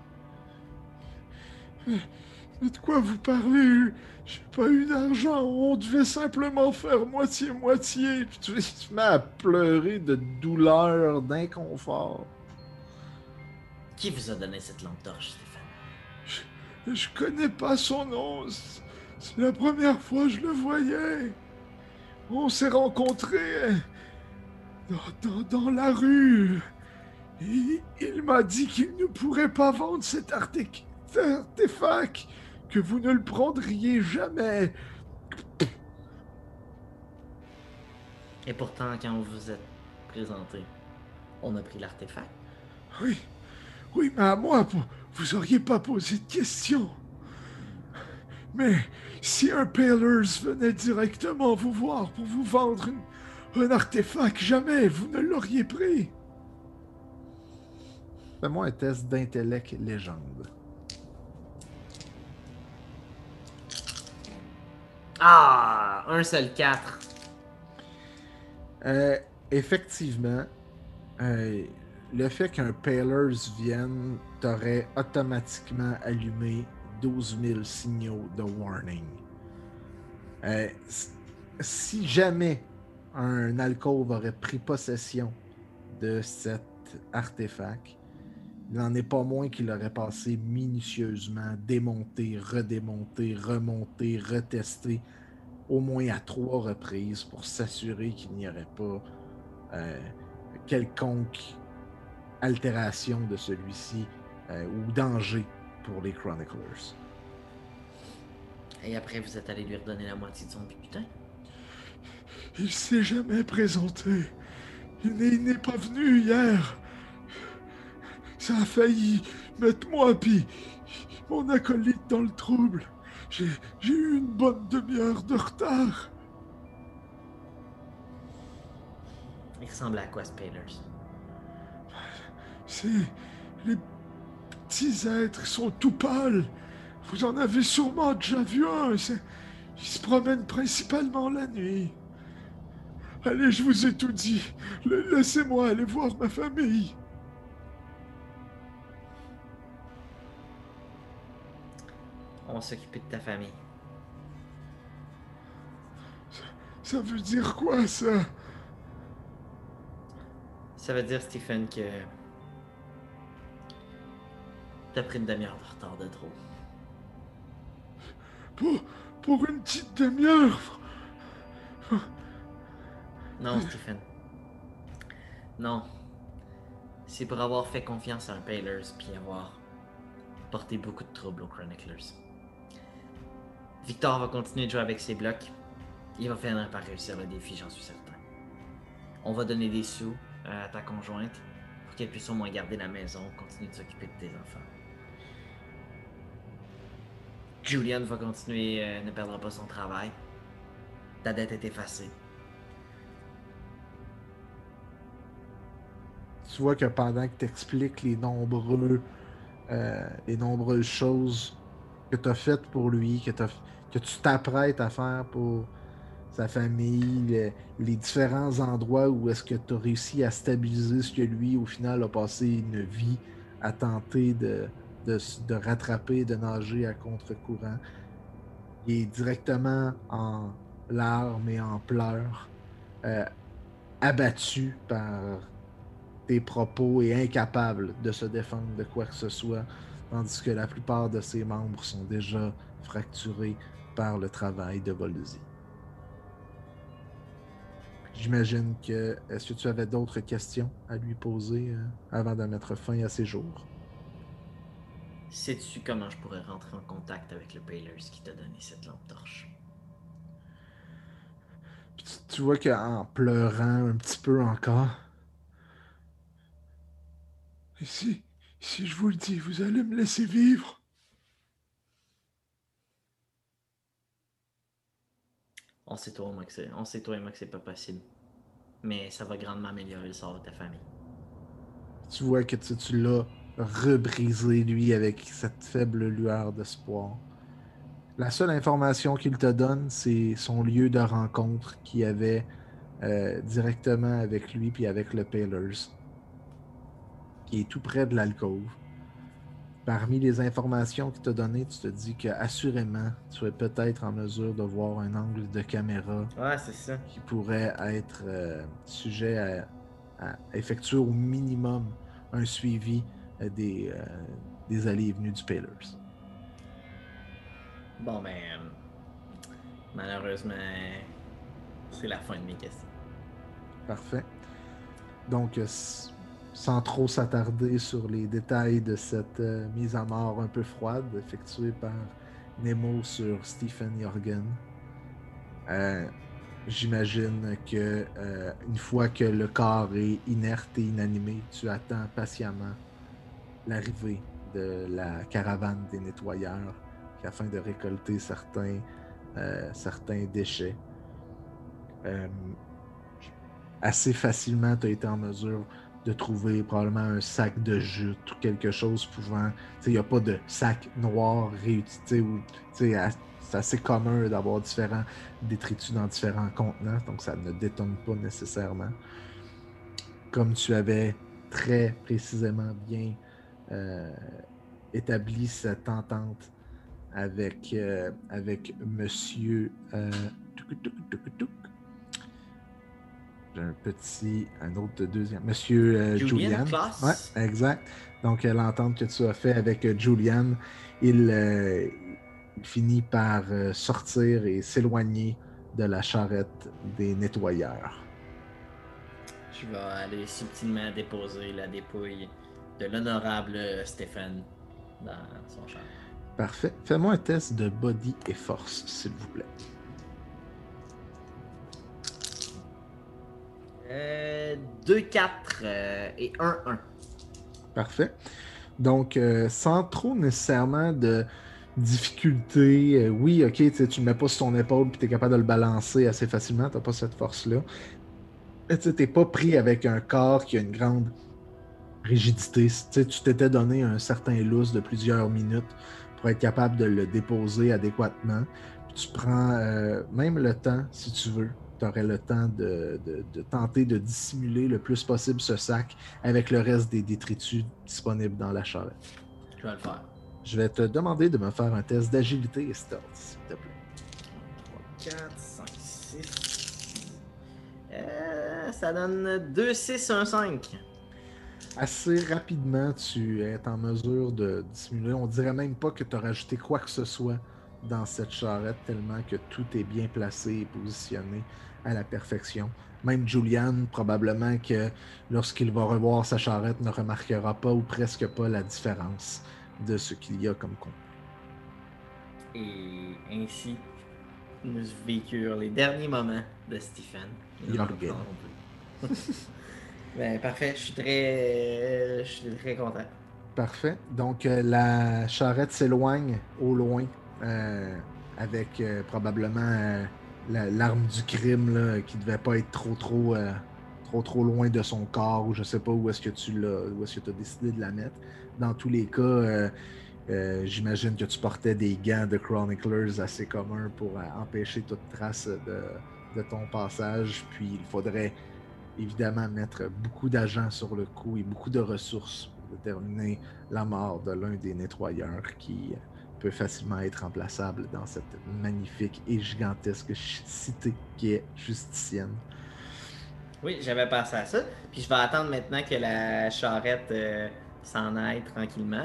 Mais de quoi vous parlez? J'ai pas eu d'argent, on devait simplement faire moitié-moitié. Puis tu te mets à pleurer de douleur, d'inconfort. Qui vous a donné cette lampe torche, Stephen? Je, je connais pas son nom. C'est, c'est la première fois que je le voyais. On s'est rencontrés dans, dans, dans la rue. Et il m'a dit qu'il ne pourrait pas vendre cet artefact, artefact, que vous ne le prendriez jamais. Et pourtant, quand vous vous êtes présenté, on a pris l'artefact. Oui, oui, mais à moi, vous auriez pas posé de questions. Mais si un Palers venait directement vous voir pour vous vendre une, un artefact, jamais vous ne l'auriez pris. Fais-moi un test d'intellect légende. Ah! Un seul quatre. Euh, effectivement, euh, le fait qu'un Palers vienne t'aurait automatiquement allumé douze mille signaux de warning. Euh, si jamais un alcôve aurait pris possession de cet artefact, il n'en est pas moins qu'il aurait passé minutieusement, démonté, redémonté, remonté, retesté, au moins à trois reprises pour s'assurer qu'il n'y aurait pas euh, quelconque altération de celui-ci euh, ou danger pour les Chroniclers. Et après, vous êtes allé lui redonner la moitié de son butin? Il s'est jamais présenté. Il n'est, il n'est pas venu hier. Ça a failli mettre moi puis mon acolyte dans le trouble. J'ai, j'ai eu une bonne demi-heure de retard. Il ressemble à quoi, Spalers? C'est... Les petits êtres sont tout pâles. Vous en avez sûrement déjà vu un. C'est... Ils se promènent principalement la nuit. Allez, je vous ai tout dit. Le- laissez-moi aller voir ma famille. On va s'occuper de ta famille. Ça, ça veut dire quoi, ça? Ça veut dire, Stephen, que t'as pris une demi-heure de retard de trop. Pour, pour une petite demi-heure? Non, Stephen. Non. C'est pour avoir fait confiance à un Palers puis avoir porté beaucoup de troubles aux Chroniclers. Victor va continuer de jouer avec ses blocs. Il va finir par réussir le défi, j'en suis certain. On va donner des sous à ta conjointe pour qu'elle puisse au moins garder la maison, continuer de s'occuper de tes enfants. Julian va continuer, euh, ne perdra pas son travail. Ta dette est effacée. Tu vois que pendant que tu expliques les nombreux, euh, les nombreuses choses que tu as faites pour lui, que, t'as, que tu t'apprêtes à faire pour sa famille, le- les différents endroits où est-ce que tu as réussi à stabiliser ce que lui, au final, a passé une vie à tenter de, de, s- de rattraper, de nager à contre-courant. Il est directement en larmes et en pleurs, euh, abattu par tes propos et incapable de se défendre de quoi que ce soit. tandis que la plupart de ses membres sont déjà fracturés par le travail de Volzy. J'imagine que... Est-ce que tu avais d'autres questions à lui poser euh, avant de mettre fin à ses jours? Sais-tu comment je pourrais rentrer en contact avec le Paylers qui t'a donné cette lampe torche? Puis tu, tu vois qu'en pleurant un petit peu encore... Et si, si je vous le dis, vous allez me laisser vivre? On sait toi et moi que c'est, on sait toi et moi que c'est pas possible. Mais ça va grandement améliorer le sort de ta famille. Tu vois que tu, tu l'as rebrisé, lui, avec cette faible lueur d'espoir. La seule information qu'il te donne, c'est son lieu de rencontre qu'il avait euh, directement avec lui puis avec le Paylers, qui est tout près de l'alcôve. Parmi les informations qu'il t'a données, tu te dis que assurément, tu es peut-être en mesure de voir un angle de caméra Ouais, c'est ça. qui pourrait être euh, sujet à, à effectuer au minimum un suivi euh, des, euh, des allées et venues du Paylers. Bon, ben. euh, malheureusement, c'est la fin de mes questions. Parfait. Donc, euh, s- sans trop s'attarder sur les détails de cette euh, mise à mort un peu froide effectuée par Nemo sur Stephen Jorgen, euh, j'imagine que euh, une fois que le corps est inerte et inanimé, tu attends patiemment l'arrivée de la caravane des nettoyeurs afin de récolter certains, euh, certains déchets. Euh, assez facilement, tu as été en mesure de trouver probablement un sac de jute ou quelque chose pouvant... Il n'y a pas de sac noir réutilisé ou... C'est assez commun d'avoir différents détritus dans différents contenants, donc ça ne détonne pas nécessairement. Comme tu avais très précisément bien euh, établi cette entente avec, euh, avec Monsieur... Euh, touc, touc, touc, touc. J'ai un petit, un autre deuxième. Monsieur euh, Julian Julian. Klaas? Ouais, exact. Donc, euh, l'entente que tu as fait avec euh, Julian, il, euh, il finit par euh, sortir et s'éloigner de la charrette des nettoyeurs. Je vais aller subtilement déposer la dépouille de l'honorable Stéphane dans son champ. Parfait. Fais-moi un test de body et force, s'il vous plaît. Euh, deux quatre euh, et un un. Parfait. Donc, euh, sans trop nécessairement de difficulté, euh, oui, ok, tu ne le mets pas sur ton épaule et tu es capable de le balancer assez facilement, tu n'as pas cette force-là. Tu n'es pas pris avec un corps qui a une grande rigidité. T'sais, tu t'étais donné un certain lousse de plusieurs minutes pour être capable de le déposer adéquatement. Puis tu prends euh, même le temps, si tu veux. Tu aurais le temps de, de, de tenter de dissimuler le plus possible ce sac avec le reste des détritus disponibles dans la charrette. Je vais le faire. Je vais te demander de me faire un test d'agilité et stealth, s'il te plaît. trois, quatre, cinq, six. Euh, ça donne deux, six, un, cinq. Assez rapidement, tu es en mesure de dissimuler. On dirait même pas que tu as rajouté quoi que ce soit dans cette charrette, tellement que tout est bien placé et positionné à la perfection. Même Julian, probablement que lorsqu'il va revoir sa charrette, ne remarquera pas ou presque pas la différence de ce qu'il y a comme contenu. Et ainsi, nous vécurent les derniers moments de Stephen. Jorgen. Ben, parfait, je suis très, je suis très content. Parfait. Donc, euh, la charrette s'éloigne au loin euh, avec euh, probablement euh, la- l'arme du crime là, qui devait pas être trop trop, euh, trop trop loin de son corps ou je sais pas où est-ce que tu l'as, où est-ce que tu as décidé de la mettre. Dans tous les cas, euh, euh, j'imagine que tu portais des gants de Chroniclers assez communs pour euh, empêcher toute trace de, de ton passage. Puis il faudrait évidemment mettre beaucoup d'agents sur le coup et beaucoup de ressources pour déterminer la mort de l'un des nettoyeurs qui peut facilement être remplaçable dans cette magnifique et gigantesque cité qui est Justicienne. Oui, j'avais pensé à ça. Puis je vais attendre maintenant que la charrette euh, s'en aille tranquillement.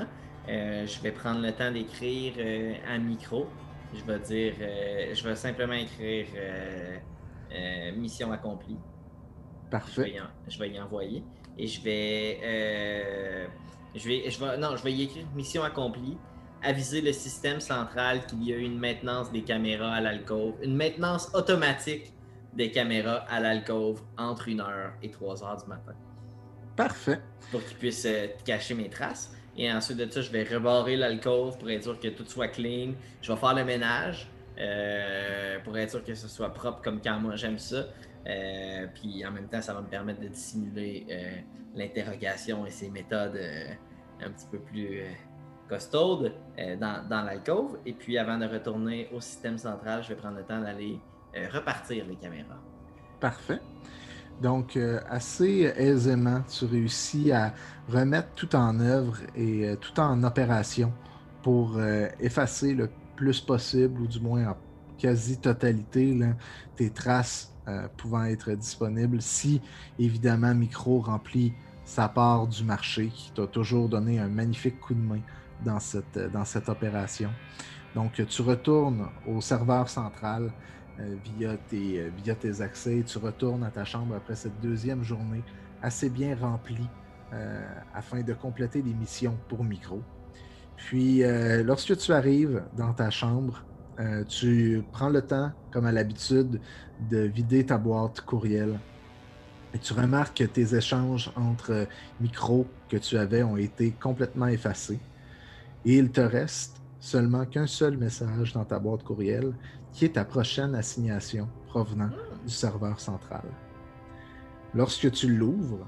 euh, je vais prendre le temps d'écrire euh, à micro. Je vais dire, euh, je vais simplement écrire euh, euh, mission accomplie. Je vais, Parfait. y en- je vais y envoyer. Et je vais, euh, je vais, je vais, non, je vais y écrire mission accomplie. Aviser le système central qu'il y a eu une maintenance des caméras à l'alcôve, une maintenance automatique des caméras à l'alcôve entre une heure et trois heures du matin. Parfait. Pour qu'ils puissent euh, cacher mes traces. Et ensuite de ça, je vais rebarrer l'alcôve pour être sûr que tout soit clean. Je vais faire le ménage euh, pour être sûr que ce soit propre comme quand moi j'aime ça. Euh, puis en même temps, ça va me permettre de dissimuler euh, l'interrogation et ses méthodes euh, un petit peu plus euh, costaudes euh, dans, dans l'alcôve. Et puis avant de retourner au système central, je vais prendre le temps d'aller euh, repartir les caméras. Parfait. Donc, euh, assez aisément, tu réussis à remettre tout en œuvre et euh, tout en opération pour euh, effacer le plus possible, ou du moins en quasi-totalité, là, tes traces euh, pouvant être disponibles si, évidemment, Micro remplit sa part du marché, qui t'a toujours donné un magnifique coup de main dans cette, dans cette opération. Donc, tu retournes au serveur central euh, via, tes, euh, via tes accès. Tu retournes à ta chambre après cette deuxième journée assez bien remplie euh, afin de compléter les missions pour Micro. Puis, euh, lorsque tu arrives dans ta chambre, euh, tu prends le temps, comme à l'habitude, de vider ta boîte courriel. Et tu remarques que tes échanges entre euh, Micro que tu avais ont été complètement effacés. Et il te reste seulement qu'un seul message dans ta boîte courriel, qui est ta prochaine assignation provenant du serveur central. Lorsque tu l'ouvres,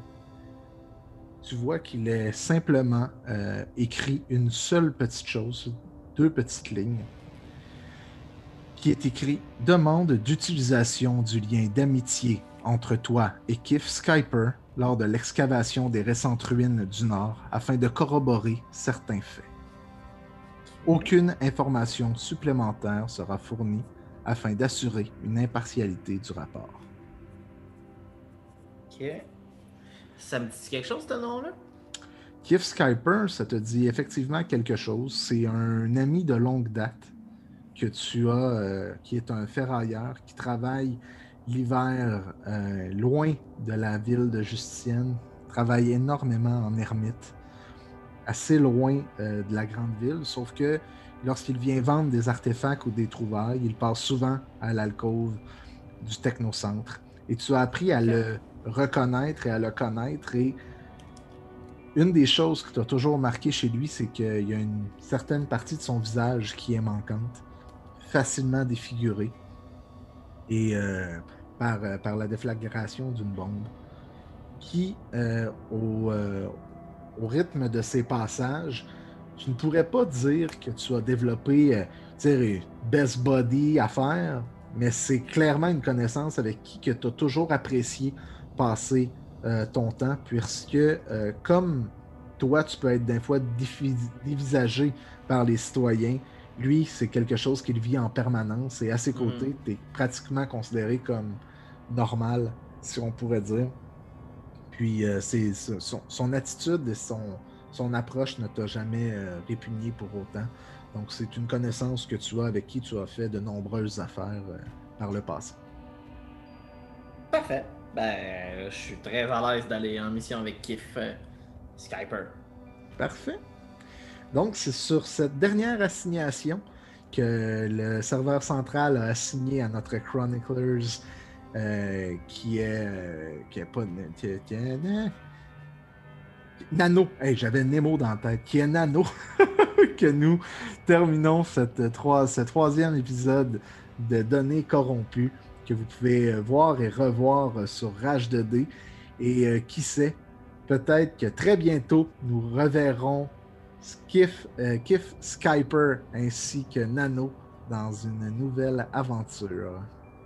tu vois qu'il est simplement euh, écrit une seule petite chose, deux petites lignes, qui est écrit « Demande d'utilisation du lien d'amitié entre toi et Kif Skyper lors de l'excavation des récentes ruines du Nord afin de corroborer certains faits. Aucune information supplémentaire sera fournie afin d'assurer une impartialité du rapport. » Ok. Ça me dit quelque chose, ce nom-là? Kif Skyper, ça te dit effectivement quelque chose. C'est un ami de longue date que tu as, euh, qui est un ferrailleur, qui travaille l'hiver euh, loin de la ville de Justicienne, travaille énormément en ermite, assez loin euh, de la grande ville, sauf que lorsqu'il vient vendre des artefacts ou des trouvailles, il passe souvent à l'alcôve du technocentre. Et tu as appris à le reconnaître et à le connaître. Et une des choses qui t'a toujours marqué chez lui, c'est qu'il y a une certaine partie de son visage qui est manquante, facilement défigurée, et euh, par, euh, par la déflagration d'une bombe, qui, euh, au, euh, au rythme de ses passages, tu ne pourrais pas dire que tu as développé euh, tu sais, best body à faire, mais c'est clairement une connaissance avec qui que tu as toujours apprécié passer euh, ton temps, puisque euh, comme toi, tu peux être des fois dévisagé par les citoyens, lui, c'est quelque chose qu'il vit en permanence, et à ses côtés, tu es pratiquement considéré comme normal, si on pourrait dire. Puis euh, c'est, son, son attitude et son, son approche ne t'a jamais euh, répugné pour autant. Donc c'est une connaissance que tu as avec qui tu as fait de nombreuses affaires euh, par le passé. Parfait. Ben, je suis très à l'aise d'aller en mission avec Kif euh, Skyper. Parfait. Donc c'est sur cette dernière assignation que le serveur central a assigné à notre Chroniclers euh, qui est euh, qui est pas qui est, qui est, euh, Nano. Hey, j'avais Nemo dans la tête. Qui est Nano. Que nous terminons cette trois, ce troisième épisode de Données corrompues que vous pouvez voir et revoir sur Rage deux D. Et euh, qui sait, peut-être que très bientôt, nous reverrons Kif, euh, Kif Skyper ainsi que Nano dans une nouvelle aventure.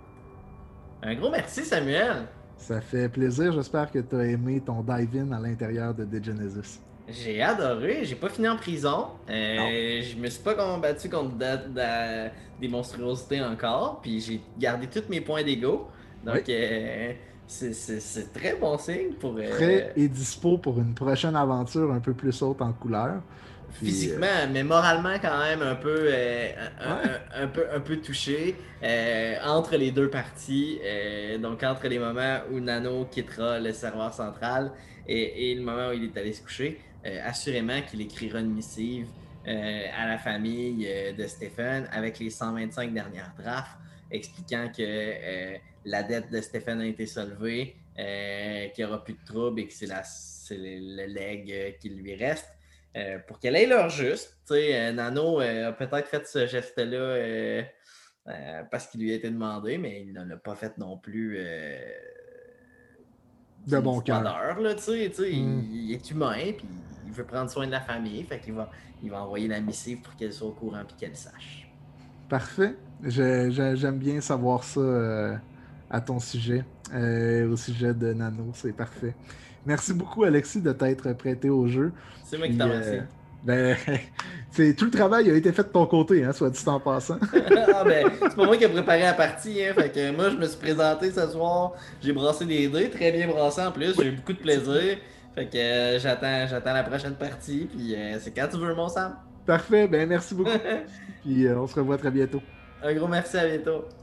Un gros merci, Samuel. Ça fait plaisir. J'espère que tu as aimé ton dive-in à l'intérieur de Degenesis. J'ai adoré, j'ai pas fini en prison. Euh, je me suis pas combattu contre da- da- des monstruosités encore, puis j'ai gardé tous mes points d'ego. Donc, Oui. euh, c'est, c'est, c'est très bon signe pour. Euh... Prêt et dispo pour une prochaine aventure un peu plus haute en couleur. physiquement, euh, mais moralement quand même un peu, euh, un, Ouais. un- un peu, un peu touché euh, entre les deux parties. Euh, donc entre les moments où Nano quittera le serveur central et, et le moment où il est allé se coucher, euh, assurément qu'il écrira une missive euh, à la famille euh, de Stephen avec les cent vingt-cinq dernières drafts, expliquant que euh, la dette de Stephen a été solvée, euh, qu'il n'y aura plus de troubles et que c'est, la, c'est le, le leg euh, qui lui reste. Euh, pour qu'elle ait l'heure juste. Tu sais, euh, Nano euh, a peut-être fait ce geste-là euh, euh, parce qu'il lui a été demandé, mais il ne l'a pas fait non plus euh, De d'une bon cœur. froideur, là, tu sais, tu sais, Mm. il, il est humain, puis il veut prendre soin de la famille, fait qu'il va, il va envoyer la missive pour qu'elle soit au courant puis qu'elle sache. Parfait. Je- je- j'aime bien savoir ça euh, à ton sujet, euh, au sujet de Nano. C'est parfait. Merci beaucoup, Alexis, de t'être prêté au jeu. C'est moi qui Puis, t'en euh, remercie. ben, c'est, tout le travail a été fait de ton côté, hein, soit dit en passant. Ah ben, c'est pas moi qui ai préparé la partie, hein, fait que moi je me suis présenté ce soir, j'ai brassé des dés, très bien brassé en plus, j'ai eu beaucoup de plaisir, fait que euh, j'attends, j'attends la prochaine partie, puis euh, c'est quand tu veux mon Sam. Parfait. Ben, merci beaucoup. Puis, euh, on se revoit très bientôt. Un gros merci, à bientôt.